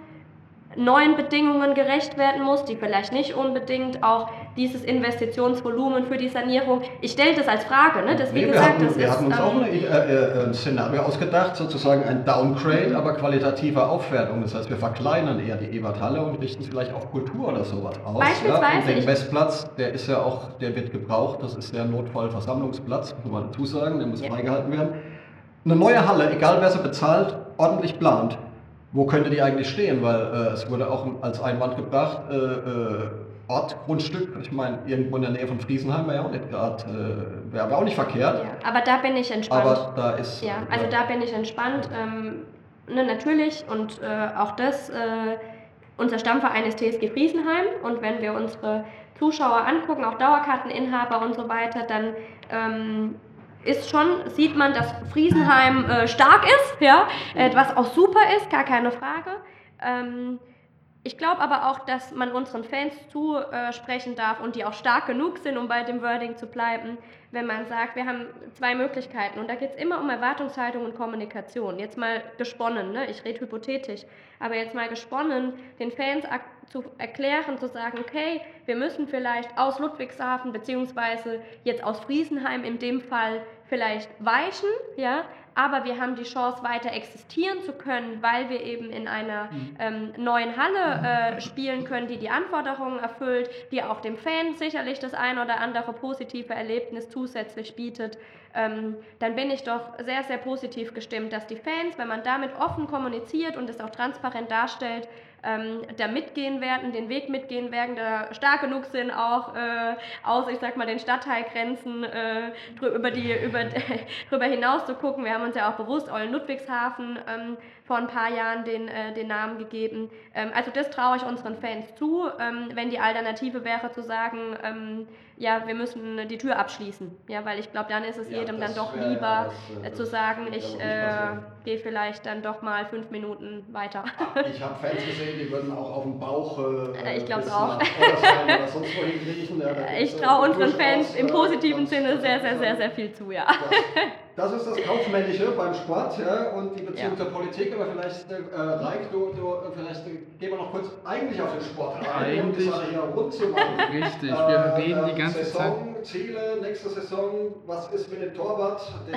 Speaker 2: neuen Bedingungen gerecht werden muss, die vielleicht nicht unbedingt auch dieses Investitionsvolumen für die Sanierung. Ich stelle das als Frage, ne? Das, wie
Speaker 1: Nee, wir
Speaker 2: gesagt,
Speaker 1: hatten,
Speaker 2: das
Speaker 1: wir
Speaker 2: ist,
Speaker 1: hatten uns
Speaker 2: ähm,
Speaker 1: auch eine, äh, äh, ein Szenario ausgedacht, sozusagen ein Downgrade, aber qualitative Aufwertung. Das heißt, wir verkleinern eher die Eberthalle und richten es vielleicht auf Kultur oder sowas aus.
Speaker 2: Beispielsweise,
Speaker 1: Ja? Und den
Speaker 2: ich-
Speaker 1: Messplatz, der ist ja auch, der wird gebraucht, das ist der Notfallversammlungsplatz, muss man dazu sagen, der muss
Speaker 2: Ja.
Speaker 1: freigehalten werden. Eine neue Halle, egal wer sie bezahlt, ordentlich plant. Wo könnte die eigentlich stehen? Weil äh, es wurde auch als Einwand gebracht, äh, äh, Ort, Grundstück, ich meine, irgendwo in der Nähe von Friesenheim wäre ja auch nicht gerade, äh, wäre aber auch nicht verkehrt.
Speaker 2: ja, aber da bin ich entspannt.
Speaker 1: Aber da ist.
Speaker 2: Ja, also da bin ich entspannt. Ähm, ne, natürlich und äh, auch das, äh, unser Stammverein ist T S G Friesenheim und wenn wir unsere Zuschauer angucken, auch Dauerkarteninhaber und so weiter, dann ähm, ist schon, sieht man, dass Friesenheim äh, stark ist, ja, äh, was auch super ist, gar keine Frage. Ähm, Ich glaube aber auch, dass man unseren Fans zusprechen darf und die auch stark genug sind, um bei dem Wording zu bleiben, wenn man sagt, wir haben zwei Möglichkeiten und da geht es immer um Erwartungshaltung und Kommunikation. Jetzt mal gesponnen, ne? Ich rede hypothetisch, aber jetzt mal gesponnen, den Fans zu erklären, zu sagen, okay, wir müssen vielleicht aus Ludwigshafen beziehungsweise jetzt aus Friesenheim in dem Fall vielleicht weichen, ja, aber wir haben die Chance, weiter existieren zu können, weil wir eben in einer ähm, neuen Halle äh, spielen können, die die Anforderungen erfüllt, die auch dem Fan sicherlich das ein oder andere positive Erlebnis zusätzlich bietet. Ähm, dann bin ich doch sehr, sehr positiv gestimmt, dass die Fans, wenn man damit offen kommuniziert und es auch transparent darstellt, ähm, da mitgehen werden, den Weg mitgehen werden, da stark genug sind, auch äh, aus, ich sag mal, den Stadtteilgrenzen äh, drü- über die, über, drüber hinaus zu gucken. Wir haben uns ja auch bewusst Eulen-Ludwigshafen ähm, vor ein paar Jahren den, äh, den Namen gegeben. Ähm, also das traue ich unseren Fans zu, ähm, wenn die Alternative wäre zu sagen, ähm, ja, wir müssen die Tür abschließen, ja, weil ich glaube, dann ist es
Speaker 1: Ja,
Speaker 2: jedem dann
Speaker 1: das
Speaker 2: doch
Speaker 1: wär-
Speaker 2: lieber
Speaker 1: ja, das, äh,
Speaker 2: äh, zu
Speaker 1: das
Speaker 2: sagen,
Speaker 1: wird
Speaker 2: ich
Speaker 1: aber nicht
Speaker 2: äh,
Speaker 1: passieren.
Speaker 2: gehe vielleicht dann doch mal fünf Minuten weiter.
Speaker 1: Ich habe Fans gesehen, die würden auch auf dem Bauch äh,
Speaker 2: Ich glaub's
Speaker 1: bis
Speaker 2: auch.
Speaker 1: nach Ottersheim oder sonst wohin kriechen. Ja, da
Speaker 2: Ich
Speaker 1: gibt's,
Speaker 2: traue
Speaker 1: äh,
Speaker 2: unseren
Speaker 1: durchaus,
Speaker 2: Fans im
Speaker 1: äh,
Speaker 2: positiven
Speaker 1: ganz-
Speaker 2: Sinne sehr, sehr,
Speaker 1: ganz-
Speaker 2: sehr, sehr viel zu, ja.
Speaker 1: Das, das ist das Kaufmännische beim Sport, ja, und die Beziehung
Speaker 2: Ja.
Speaker 1: zur Politik, aber vielleicht, äh, Reik, du, du, äh, vielleicht äh, gehen wir noch kurz eigentlich auf den Sport rein, um die
Speaker 3: Eigentlich-
Speaker 1: Sache hier rund zu machen.
Speaker 3: Richtig, wir reden die
Speaker 1: ähm,
Speaker 3: ganze Zeit.
Speaker 1: Saison, Ziele, nächste Saison, was ist mit dem Torwart, der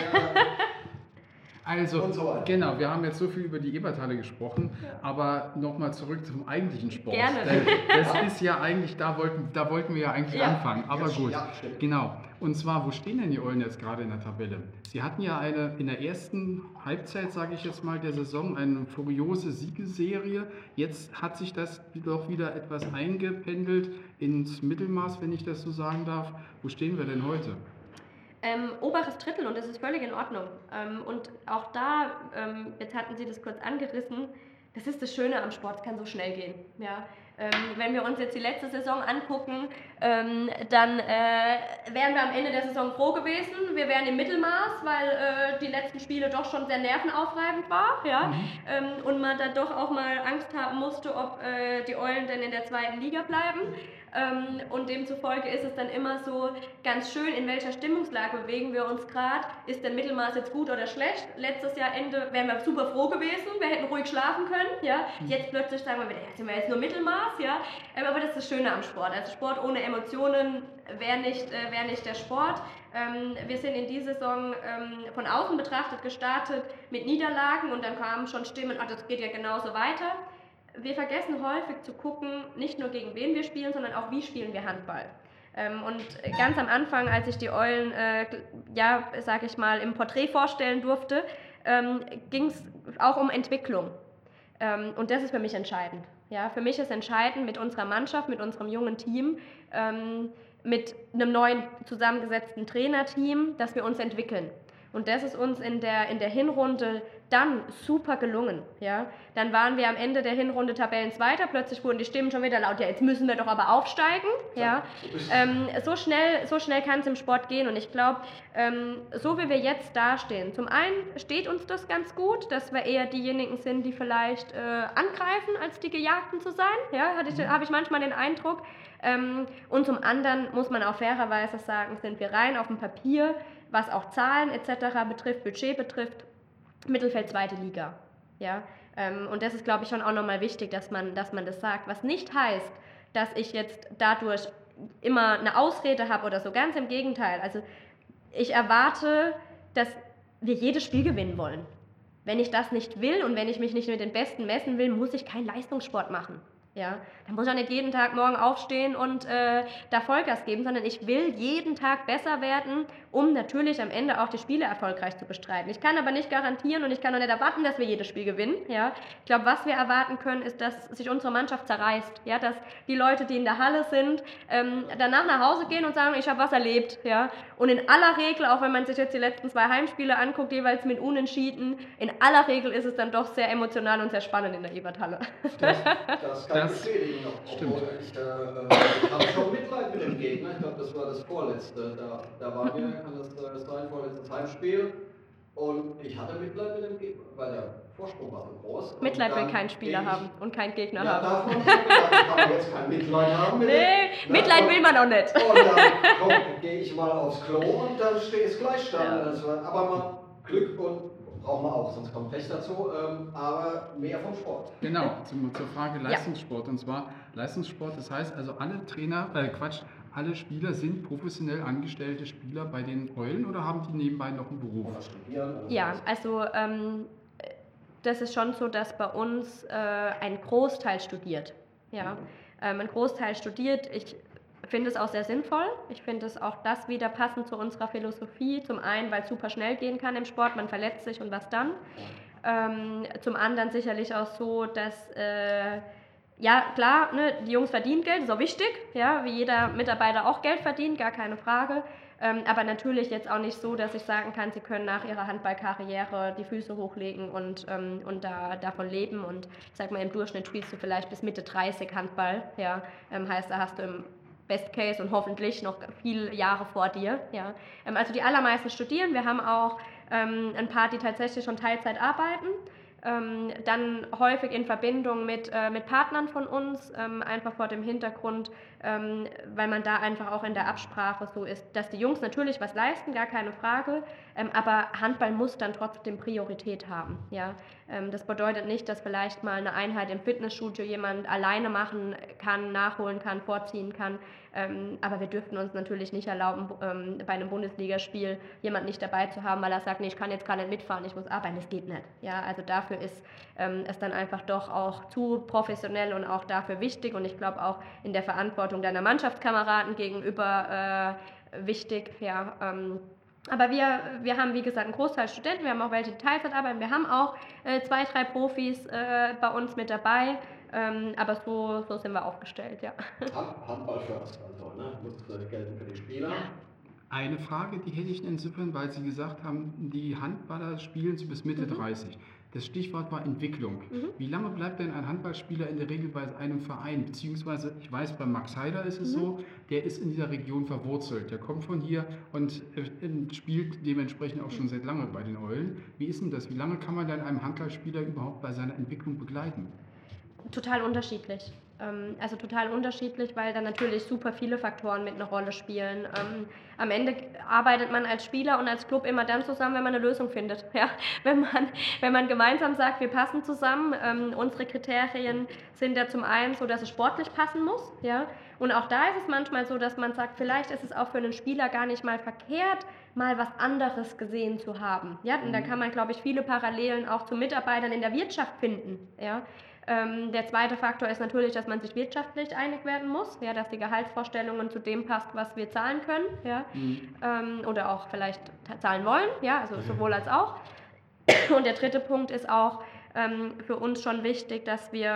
Speaker 3: Also,
Speaker 1: Und so weiter.
Speaker 3: genau, wir haben jetzt so viel über die Eberthalle gesprochen, aber nochmal zurück zum eigentlichen Sport.
Speaker 2: Gerne.
Speaker 3: Denn das ist ja eigentlich, da wollten, da wollten wir ja eigentlich
Speaker 2: Ja.
Speaker 3: anfangen, aber
Speaker 1: Ja,
Speaker 3: gut.
Speaker 1: ja, stimmt.
Speaker 3: Genau. Und zwar, wo stehen denn die Eulen jetzt gerade in der Tabelle? Sie hatten ja eine, in der ersten Halbzeit, sage ich jetzt mal, der Saison eine furiose Siegesserie. Jetzt hat sich das doch wieder etwas eingependelt ins Mittelmaß, wenn ich das so sagen darf. Wo stehen wir denn heute?
Speaker 2: Ähm, oberes Drittel und das ist völlig in Ordnung. Ähm, und auch da, ähm, jetzt hatten Sie das kurz angerissen, das ist das Schöne am Sport, es kann so schnell gehen. Ja? Ähm, wenn wir uns jetzt die letzte Saison angucken, ähm, dann äh, wären wir am Ende der Saison froh gewesen. Wir wären im Mittelmaß, weil äh, die letzten Spiele doch schon sehr nervenaufreibend war. Ja? Ähm, und man dann doch auch mal Angst haben musste, ob äh, die Eulen denn in der zweiten Liga bleiben. Ähm, und demzufolge ist es dann immer so ganz schön, in welcher Stimmungslage bewegen wir uns gerade. Ist denn Mittelmaß jetzt gut oder schlecht? Letztes Jahr Ende wären wir super froh gewesen, wir hätten ruhig schlafen können. Ja? Jetzt plötzlich sagen wir wieder, ja, sind wir jetzt nur Mittelmaß. Ja? Ähm, aber das ist das Schöne am Sport. Also Sport ohne Emotionen wäre nicht, äh, wär nicht der Sport. Ähm, wir sind in dieser Saison ähm, von außen betrachtet gestartet mit Niederlagen und dann kamen schon Stimmen, ach, das geht ja genauso weiter. Wir vergessen häufig zu gucken, nicht nur gegen wen wir spielen, sondern auch wie spielen wir Handball. Ähm, und ganz am Anfang, als ich die Eulen, äh, ja, sag ich mal, im Porträt vorstellen durfte, ähm, ging es auch um Entwicklung. Ähm, und das ist für mich entscheidend. Ja, für mich ist entscheidend mit unserer Mannschaft, mit unserem jungen Team, ähm, mit einem neuen zusammengesetzten Trainerteam, dass wir uns entwickeln. Und das ist uns in der, in der Hinrunde dann super gelungen. Ja? Dann waren wir am Ende der Hinrunde Tabellenzweiter, plötzlich wurden die Stimmen schon wieder laut, ja, jetzt müssen wir doch aber aufsteigen. Ja? Ähm, so schnell, so schnell kann es im Sport gehen und ich glaube, ähm, so wie wir jetzt dastehen, zum einen steht uns das ganz gut, dass wir eher diejenigen sind, die vielleicht äh, angreifen, als die Gejagten zu sein. Ja? Hatte ich, habe ich manchmal den Eindruck. Ähm, und zum anderen muss man auch fairerweise sagen, sind wir rein auf dem Papier, was auch Zahlen et cetera betrifft, Budget betrifft, Mittelfeld zweite Liga. Ja? Ähm, und das ist, glaube ich, schon auch nochmal wichtig, dass man, dass man das sagt. Was nicht heißt, dass ich jetzt dadurch immer eine Ausrede habe oder so, ganz im Gegenteil. Also ich erwarte, dass wir jedes Spiel gewinnen wollen. Wenn ich das nicht will und wenn ich mich nicht mit den Besten messen will, muss ich keinen Leistungssport machen. Ja, da muss ich auch nicht jeden Tag morgen aufstehen und äh, da Vollgas geben, sondern ich will jeden Tag besser werden, um natürlich am Ende auch die Spiele erfolgreich zu bestreiten. Ich kann aber nicht garantieren und ich kann auch nicht erwarten, dass wir jedes Spiel gewinnen. Ja. Ich glaube, was wir erwarten können, ist, dass sich unsere Mannschaft zerreißt. Ja, dass die Leute, die in der Halle sind, ähm, danach nach Hause gehen und sagen, ich habe was erlebt. Ja. Und in aller Regel, auch wenn man sich jetzt die letzten zwei Heimspiele anguckt, jeweils mit Unentschieden, in aller Regel ist es dann doch sehr emotional und sehr spannend in der Eberthalle.
Speaker 1: Das, das kann
Speaker 3: Das
Speaker 1: bestätigen noch.
Speaker 3: stimmt.
Speaker 1: Ich, äh, ich habe schon Mitleid mit dem Gegner. Ich glaube, das war das vorletzte. Da, da waren wir, kann das äh, sein, vorletztes Heimspiel. Und ich hatte Mitleid mit dem Gegner, weil der Vorsprung war so groß.
Speaker 2: Mitleid will kein Spieler
Speaker 1: ich,
Speaker 2: haben und kein Gegner
Speaker 1: ja,
Speaker 2: haben.
Speaker 1: darf man nicht, kann man jetzt kein Mitleid haben. Mit
Speaker 2: Nee,
Speaker 1: dem,
Speaker 2: Mitleid
Speaker 1: und,
Speaker 2: will man auch nicht.
Speaker 1: Und dann gehe ich mal aufs Klo und dann stehe ich Gleichstand.
Speaker 2: Ja.
Speaker 1: Also, aber mal Glück und brauchen wir auch, sonst kommt Pech dazu, ähm, aber mehr vom Sport.
Speaker 3: Genau, zum, zur Frage Leistungssport. Und zwar Leistungssport, das heißt also alle Trainer, äh Quatsch, alle Spieler sind professionell angestellte Spieler bei den Eulen oder haben die nebenbei noch einen Beruf?
Speaker 1: Oder studieren. Oder
Speaker 2: Ja,
Speaker 1: sowas.
Speaker 2: also ähm, das ist schon so, dass bei uns äh, ein Großteil studiert. Ja, ähm, ein Großteil studiert. Ich finde es auch sehr sinnvoll. Ich finde es auch das wieder passend zu unserer Philosophie. Zum einen, weil es super schnell gehen kann im Sport, man verletzt sich und was dann. Ähm, zum anderen sicherlich auch so, dass äh, ja, klar, ne, die Jungs verdienen Geld, ist auch wichtig, ja, wie jeder Mitarbeiter auch Geld verdient, gar keine Frage. Ähm, aber natürlich jetzt auch nicht so, dass ich sagen kann, sie können nach ihrer Handballkarriere die Füße hochlegen und, ähm, und da, davon leben. Und ich sag mal, im Durchschnitt spielst du vielleicht bis Mitte dreißig Handball, ja, ähm, heißt, da hast du im Best Case und hoffentlich noch viele Jahre vor dir. Ja. Ähm, also die allermeisten studieren, wir haben auch ähm, ein paar, die tatsächlich schon Teilzeit arbeiten. Ähm, dann häufig in Verbindung mit, äh, mit Partnern von uns, ähm, einfach vor dem Hintergrund, ähm, weil man da einfach auch in der Absprache so ist, dass die Jungs natürlich was leisten, gar keine Frage, ähm, aber Handball muss dann trotzdem Priorität haben. Ja? Ähm, das bedeutet nicht, dass vielleicht mal eine Einheit im Fitnessstudio jemand alleine machen kann, nachholen kann, vorziehen kann, ähm, aber wir dürften uns natürlich nicht erlauben, ähm, bei einem Bundesligaspiel jemand nicht dabei zu haben, weil er sagt, nee, ich kann jetzt gar nicht mitfahren, ich muss arbeiten, das geht nicht. Ja? Also dafür ist ähm, es dann einfach doch auch zu professionell und auch dafür wichtig und ich glaube auch in der Verantwortung deiner Mannschaftskameraden gegenüber äh, wichtig. Ja, ähm, aber wir, wir haben, wie gesagt, einen Großteil Studenten, wir haben auch welche, die Teilzeit arbeiten, wir haben auch äh, zwei, drei Profis äh, bei uns mit dabei, ähm, aber so, so sind wir aufgestellt, ja.
Speaker 1: Handball first, also, ne? Muss äh, gelten für die Spieler.
Speaker 3: Eine Frage, die hätte ich insofern, weil Sie gesagt haben, die Handballer spielen so bis Mitte
Speaker 2: Mhm.
Speaker 3: dreißig. Das Stichwort war Entwicklung.
Speaker 2: Mhm.
Speaker 3: Wie lange bleibt denn ein Handballspieler in der Regel bei einem Verein? Beziehungsweise, ich weiß, bei Max Heider ist es
Speaker 2: Mhm.
Speaker 3: so, der ist in dieser Region verwurzelt. Der kommt von hier und äh, spielt dementsprechend auch schon seit lange bei den Eulen. Wie ist denn das? Wie lange kann man denn einen Handballspieler überhaupt bei seiner Entwicklung begleiten?
Speaker 2: Total unterschiedlich. Ähm, also total unterschiedlich, weil da natürlich super viele Faktoren mit einer Rolle spielen. Ähm, am Ende arbeitet man als Spieler und als Club immer dann zusammen, wenn man eine Lösung findet. Ja? Wenn man, wenn man gemeinsam sagt, wir passen zusammen. Ähm, unsere Kriterien sind ja zum einen so, dass es sportlich passen muss. Ja? Und auch da ist es manchmal so, dass man sagt, vielleicht ist es auch für einen Spieler gar nicht mal verkehrt, mal was anderes gesehen zu haben. Ja? Und da kann man, glaube ich, viele Parallelen auch zu Mitarbeitern in der Wirtschaft finden. Ja? Ähm, der zweite Faktor ist natürlich, dass man sich wirtschaftlich einig werden muss, ja, dass die Gehaltsvorstellungen zu dem passt, was wir zahlen können, ja,
Speaker 3: Mhm.
Speaker 2: ähm, oder auch vielleicht zahlen wollen, ja, also sowohl als auch. Und der dritte Punkt ist auch ähm, für uns schon wichtig, dass wir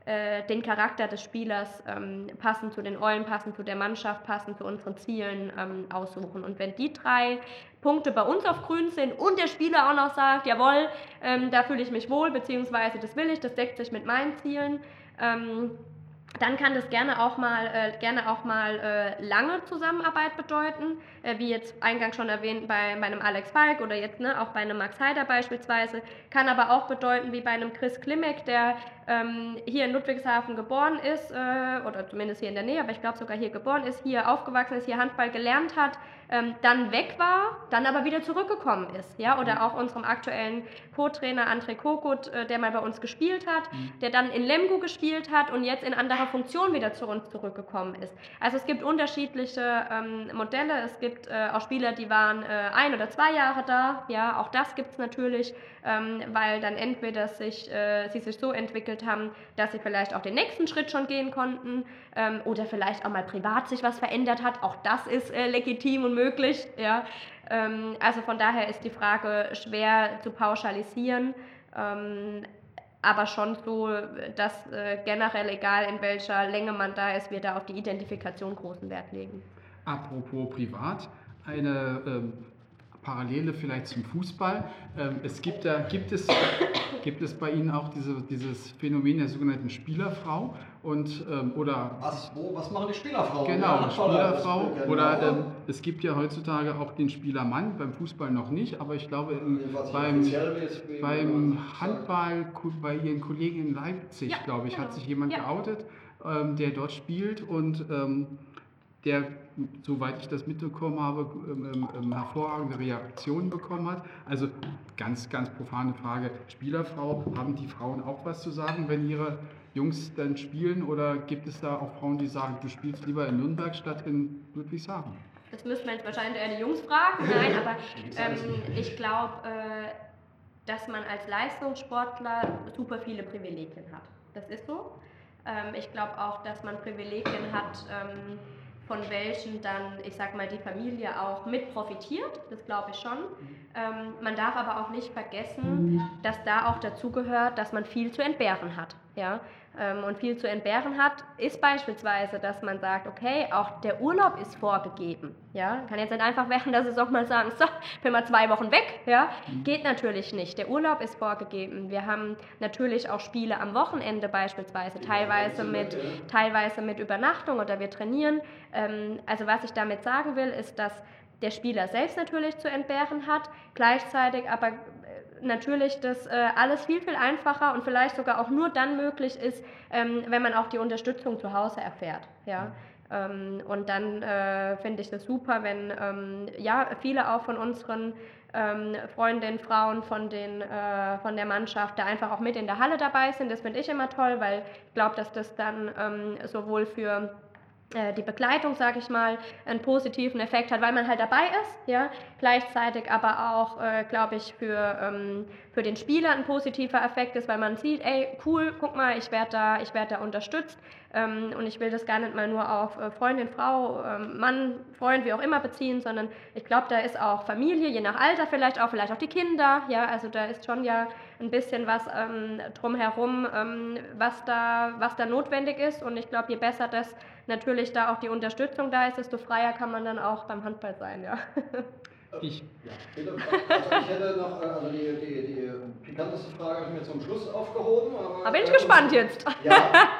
Speaker 2: äh, den Charakter des Spielers ähm, passend zu den Eulen, passend zu der Mannschaft, passend zu unseren Zielen ähm, aussuchen. Und wenn die drei Punkte bei uns auf grün sind und der Spieler auch noch sagt, jawohl, ähm, da fühle ich mich wohl, beziehungsweise das will ich, das deckt sich mit meinen Zielen, ähm, dann kann das gerne auch mal, äh, gerne auch mal äh, lange Zusammenarbeit bedeuten, äh, wie jetzt eingangs schon erwähnt bei meinem Alex Falk oder jetzt ne, auch bei einem Max Heider beispielsweise, kann aber auch bedeuten wie bei einem Chris Klimek, der ähm, hier in Ludwigshafen geboren ist, äh, oder zumindest hier in der Nähe, aber ich glaube sogar hier geboren ist, hier aufgewachsen ist, hier Handball gelernt hat, ähm, dann weg war, dann aber wieder zurückgekommen ist. Ja? Oder auch unserem aktuellen Co-Trainer André Kokut, äh, der mal bei uns gespielt hat, der dann in Lemgo gespielt hat und jetzt in anderer Funktion wieder zu uns zurückgekommen ist. Also es gibt unterschiedliche ähm, Modelle, es gibt äh, auch Spieler, die waren äh, ein oder zwei Jahre da, ja, auch das gibt es natürlich, ähm, weil dann entweder sich, äh, sie sich so entwickelt haben, dass sie vielleicht auch den nächsten Schritt schon gehen konnten ähm, oder vielleicht auch mal privat sich was verändert hat, auch das ist äh, legitim und möglich, ja. Ähm, also von daher ist die Frage schwer zu pauschalisieren, ähm, aber schon so, dass äh, generell, egal in welcher Länge man da ist, wir da auf die Identifikation großen Wert legen.
Speaker 3: Apropos privat, eine ähm, Parallele vielleicht zum Fußball. Ähm, es gibt, da, gibt, es, gibt es bei Ihnen auch diese, dieses Phänomen der sogenannten Spielerfrau? Und, ähm, oder
Speaker 1: Was, wo, was machen die Spielerfrauen?
Speaker 3: Genau,
Speaker 1: Ja,
Speaker 3: Spielerfrau.
Speaker 1: das-
Speaker 3: Oder
Speaker 1: genau.
Speaker 3: ähm, es gibt ja heutzutage auch den Spielermann, beim Fußball noch nicht, aber ich glaube im,
Speaker 1: Jedenfalls
Speaker 3: beim,
Speaker 1: offiziell ist, wie-
Speaker 3: beim Handball, bei Ihren Kollegen in Leipzig,
Speaker 2: Ja,
Speaker 3: glaube ich,
Speaker 2: genau.
Speaker 3: hat sich jemand
Speaker 2: Ja.
Speaker 3: geoutet, ähm, der dort spielt und ähm, der, soweit ich das mitbekommen habe, ähm, ähm, hervorragende Reaktionen bekommen hat. Also ganz, ganz profane Frage, Spielerfrau, haben die Frauen auch was zu sagen, wenn ihre Jungs dann spielen, oder gibt es da auch Frauen, die sagen, du spielst lieber in Nürnberg statt in Ludwigshafen?
Speaker 2: Das müssten wir jetzt wahrscheinlich eher die Jungs fragen, nein, aber ähm, ich glaube, äh, dass man als Leistungssportler super viele Privilegien hat. Das ist so. Ähm, ich glaube auch, dass man Privilegien hat, ähm, von welchen dann, ich sag mal, die Familie auch mit profitiert, das glaube ich schon. Ähm, man darf aber auch nicht vergessen, dass da auch dazugehört, dass man viel zu entbehren hat. Ja? Ähm, und viel zu entbehren hat, ist beispielsweise, dass man sagt, okay, auch der Urlaub ist vorgegeben. Ja? Kann jetzt nicht einfach während der Saison mal sagen, so, ich bin mal zwei Wochen weg. Ja? Geht natürlich nicht. Der Urlaub ist vorgegeben. Wir haben natürlich auch Spiele am Wochenende beispielsweise, teilweise mit, teilweise mit Übernachtung oder wir trainieren. Ähm, also was ich damit sagen will, ist, dass der Spieler selbst natürlich zu entbehren hat, gleichzeitig aber äh, natürlich das äh, alles viel, viel einfacher und vielleicht sogar auch nur dann möglich ist, ähm, wenn man auch die Unterstützung zu Hause erfährt. Ja? Ähm, und dann äh, finde ich das super, wenn ähm, ja, viele auch von unseren ähm, Freundinnen, Frauen von, den, äh, von der Mannschaft da einfach auch mit in der Halle dabei sind. Das finde ich immer toll, weil ich glaube, dass das dann ähm, sowohl für die Begleitung, sage ich mal, einen positiven Effekt hat, weil man halt dabei ist, ja, gleichzeitig aber auch, äh, glaube ich, für, ähm, für den Spieler ein positiver Effekt ist, weil man sieht, ey, cool, guck mal, ich werde da, ich werd da unterstützt ähm, und ich will das gar nicht mal nur auf äh, Freundin, Frau, ähm, Mann, Freund, wie auch immer beziehen, sondern ich glaube, da ist auch Familie, je nach Alter vielleicht auch, vielleicht auch die Kinder, ja, also da ist schon ja ein bisschen was ähm, drumherum, ähm, was, da, was da notwendig ist und ich glaube, je besser das natürlich da auch die Unterstützung da ist, desto freier kann man dann auch beim Handball sein, ja.
Speaker 3: Ich,
Speaker 1: Ja, bitte. Also ich hätte noch, äh, also die, die, die pikanteste Frage habe ich mir zum Schluss aufgehoben. Aber,
Speaker 2: Da bin ich
Speaker 1: äh,
Speaker 2: gespannt jetzt.
Speaker 1: Ja,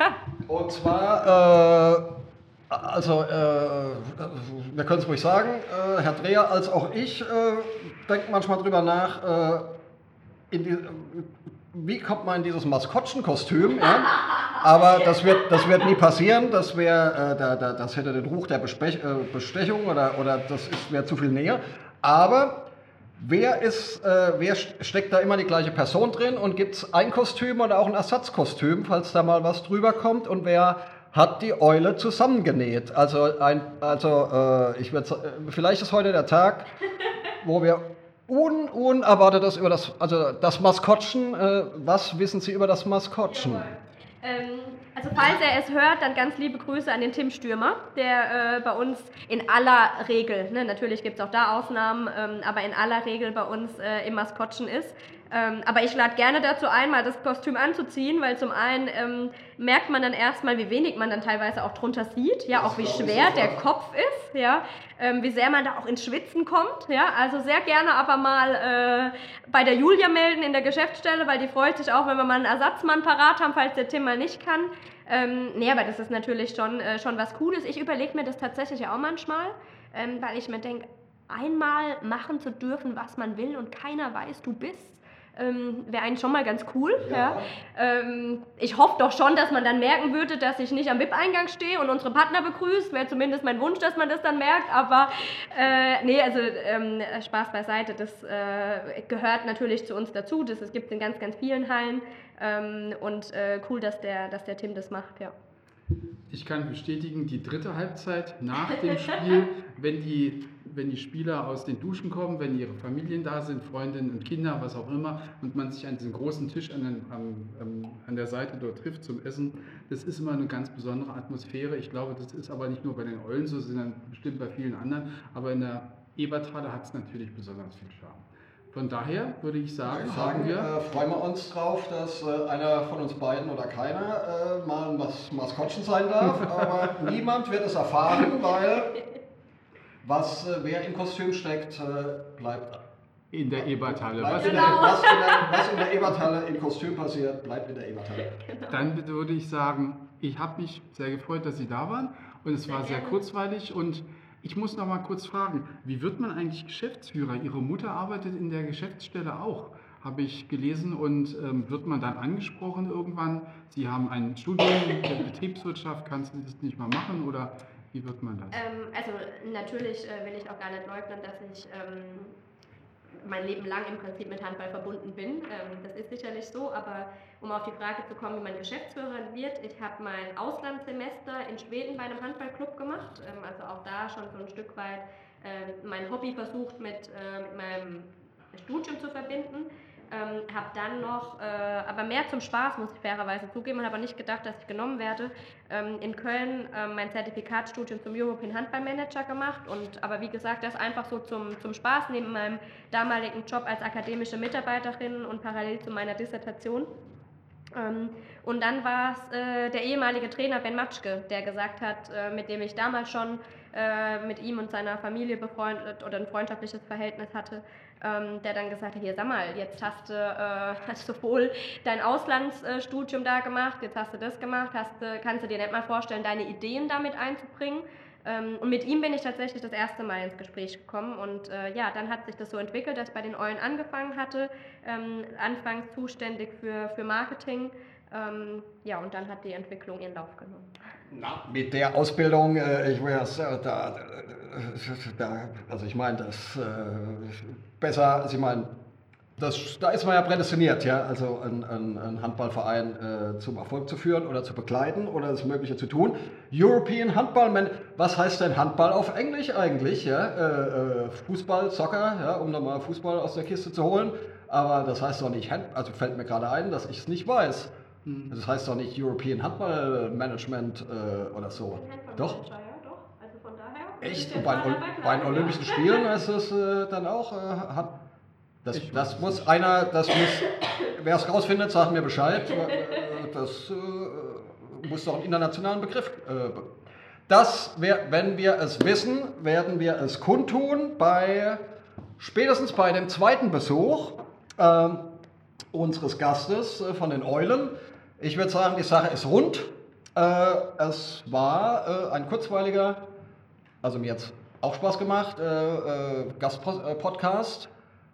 Speaker 1: und zwar, äh, also, äh, wir können es ruhig sagen, äh, Herr Dreher als auch ich äh, denken manchmal drüber nach, äh, in die, wie kommt man in dieses Maskottchenkostüm? Ja? Aber das wird, das wird nie passieren, das, wär, äh, da, da, das hätte den Ruch der Bespech, äh, Bestechung oder, oder das wäre zu viel näher. Aber wer, ist, äh, wer steckt da immer die gleiche Person drin und gibt es ein Kostüm oder auch ein Ersatzkostüm, falls da mal was drüber kommt, und wer hat die Eule zusammengenäht? Also, ein, also äh, ich würd, vielleicht ist heute der Tag, wo wir un, unerwartetes über das, also das Maskottchen, äh, was wissen Sie über das Maskottchen?
Speaker 2: Ähm, also falls er es hört, dann ganz liebe Grüße an den Tim Stürmer, der äh, bei uns in aller Regel, ne, natürlich gibt es auch da Ausnahmen, ähm, aber in aller Regel bei uns äh, im Maskottchen ist. Ähm, aber ich lade gerne dazu ein, mal das Kostüm anzuziehen, weil zum einen ähm, merkt man dann erstmal, wie wenig man dann teilweise auch drunter sieht, ja, auch wie schwer der Kopf ist, ja, ähm, wie sehr man da auch ins Schwitzen kommt, ja, also sehr gerne aber mal äh, bei der Julia melden in der Geschäftsstelle, weil die freut sich auch, wenn wir mal einen Ersatzmann parat haben, falls der Tim mal nicht kann. Ähm, nee, aber das ist natürlich schon, äh, schon was Cooles. Ich überlege mir das tatsächlich auch manchmal, ähm, weil ich mir denke, einmal machen zu dürfen, was man will und keiner weiß, du bist, ähm, wäre eigentlich schon mal ganz cool. Ja. Ja. Ähm, ich hoffe doch schon, dass man dann merken würde, dass ich nicht am V I P-Eingang stehe und unsere Partner begrüßt. Wäre zumindest mein Wunsch, dass man das dann merkt. Aber äh, nee, also ähm, Spaß beiseite, das äh, gehört natürlich zu uns dazu. Das gibt es in ganz, ganz vielen Hallen. Ähm, und äh, cool, dass der, dass der Tim das macht, ja.
Speaker 3: Ich kann bestätigen, die dritte Halbzeit nach dem Spiel, wenn die, wenn die Spieler aus den Duschen kommen, wenn ihre Familien da sind, Freundinnen und Kinder, was auch immer, und man sich an diesem großen Tisch an, den, an, an der Seite dort trifft zum Essen, das ist immer eine ganz besondere Atmosphäre. Ich glaube, das ist aber nicht nur bei den Eulen so, sondern bestimmt bei vielen anderen, aber in der Eberthalle hat es natürlich besonders viel Charme. Von daher würde ich sagen,
Speaker 1: ich
Speaker 3: haben
Speaker 1: sagen
Speaker 3: wir
Speaker 1: äh, freuen wir uns drauf, dass äh, einer von uns beiden oder keiner äh, mal ein Mas Maskottchen sein darf, aber niemand wird es erfahren, weil was, äh, wer im Kostüm steckt, äh, bleibt
Speaker 3: in der Eberthalle.
Speaker 1: Bleibt
Speaker 3: Was
Speaker 1: in
Speaker 3: in
Speaker 1: der,
Speaker 3: der,
Speaker 1: was, in der, was in der Eberthalle im Kostüm passiert, bleibt in der Eberthalle.
Speaker 3: Dann würde ich sagen, ich habe mich sehr gefreut, dass Sie da waren und es war sehr kurzweilig und ich muss noch mal kurz fragen, wie wird man eigentlich Geschäftsführer? Ihre Mutter arbeitet in der Geschäftsstelle auch, habe ich gelesen. Und ähm, wird man dann angesprochen irgendwann? Sie haben ein Studium der Betriebswirtschaft, kannst du das nicht mal machen oder wie wird man das?
Speaker 2: Ähm, also natürlich äh, will ich auch gar nicht leugnen, dass ich ähm, mein Leben lang im Prinzip mit Handball verbunden bin. Ähm, das ist sicherlich so, aber um auf die Frage zu kommen, wie man Geschäftsführer wird, ich habe mein Auslandssemester in Schweden bei einem Handballclub gemacht, ähm, also auch da schon so ein Stück weit äh, mein Hobby versucht mit, äh, mit meinem Studium zu verbinden. Ähm, habe dann noch, äh, aber mehr zum Spaß, muss ich fairerweise zugeben, und habe nicht gedacht, dass ich genommen werde, ähm, in Köln äh, mein Zertifikatsstudium zum European Handball Manager gemacht. Und, aber wie gesagt, das einfach so zum, zum Spaß, neben meinem damaligen Job als akademische Mitarbeiterin und parallel zu meiner Dissertation. Ähm, und dann war es äh, der ehemalige Trainer Ben Matschke, der gesagt hat, äh, mit dem ich damals schon äh, mit ihm und seiner Familie befreundet oder ein freundschaftliches Verhältnis hatte, ähm, der dann gesagt hat, hier sag mal, jetzt hast du, äh, hast du wohl dein Auslandsstudium da gemacht, jetzt hast du das gemacht, hast, kannst du dir nicht mal vorstellen, deine Ideen damit einzubringen? Ähm, und mit ihm bin ich tatsächlich das erste Mal ins Gespräch gekommen und äh, ja, dann hat sich das so entwickelt, dass ich bei den Eulen angefangen hatte, ähm, anfangs zuständig für, für Marketing, ähm, ja, und dann hat die Entwicklung ihren Lauf genommen.
Speaker 1: Na, mit der Ausbildung, äh, ich weiß, äh, da, da, also ich meine, das äh, besser, also ich meine, das, da ist man ja prädestiniert, ja, also einen, einen Handballverein äh, zum Erfolg zu führen oder zu begleiten oder das Mögliche zu tun. European Handball, was heißt denn Handball auf Englisch eigentlich? Ja? Äh, Fußball, Soccer, ja, um nochmal Fußball aus der Kiste zu holen. Aber das heißt doch nicht, Hand, also fällt mir gerade ein, dass ich es nicht weiß. Hm. Das heißt doch nicht European Handball Management äh, oder so. Doch?
Speaker 2: Ja, doch. Also von daher.
Speaker 1: Echt? Und bei, bei den Olympischen Spielen heißt es äh, dann auch äh, Hand. Das, das muss einer, das muss, wer es rausfindet, sagt mir Bescheid. Das äh, muss doch einen internationalen Begriff. Äh, das, wär, wenn wir es wissen, werden wir es kundtun bei, spätestens bei dem zweiten Besuch äh, unseres Gastes äh, von den Eulen. Ich würde sagen, die Sache ist rund. Äh, es war äh, ein kurzweiliger, also mir hat es auch Spaß gemacht, äh, äh, Gastpodcast.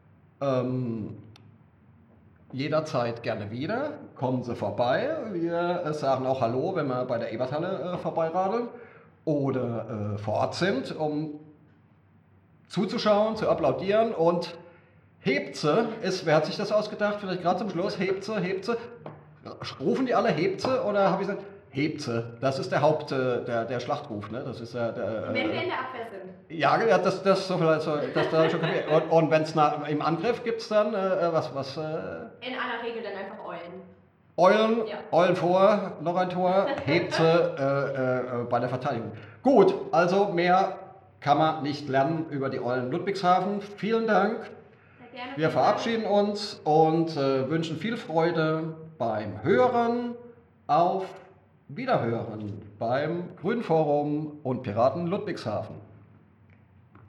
Speaker 1: Ähm, jederzeit gerne wieder, kommen Sie vorbei. Wir sagen auch Hallo, wenn wir bei der Eberthalle äh, vorbeiradeln oder äh, vor Ort sind, um zuzuschauen, zu applaudieren. Und Hebze ist, wer hat sich das ausgedacht? Vielleicht gerade zum Schluss, Hebze, Hebze. Rufen die alle Hebze oder habe ich gesagt? Hebze, das ist der Haupt, äh, der, der Schlachtruf, ne? Das ist äh, der, äh,
Speaker 2: wenn wir in der Abwehr sind.
Speaker 1: Ja, das, das so viel, also, das da schon und, und wenn es im Angriff gibt es dann äh, was, was? Äh,
Speaker 2: in aller Regel dann einfach Eulen.
Speaker 1: Eulen,
Speaker 2: ja.
Speaker 1: Eulen vor, noch ein Tor, Hebze äh, äh, bei der Verteidigung. Gut, also mehr kann man nicht lernen über die Eulen Ludwigshafen. Vielen Dank.
Speaker 2: Gerne.
Speaker 1: Wir verabschieden uns und äh, wünschen viel Freude beim Hören. Auf Wiederhören beim Grünforum und Piraten Ludwigshafen.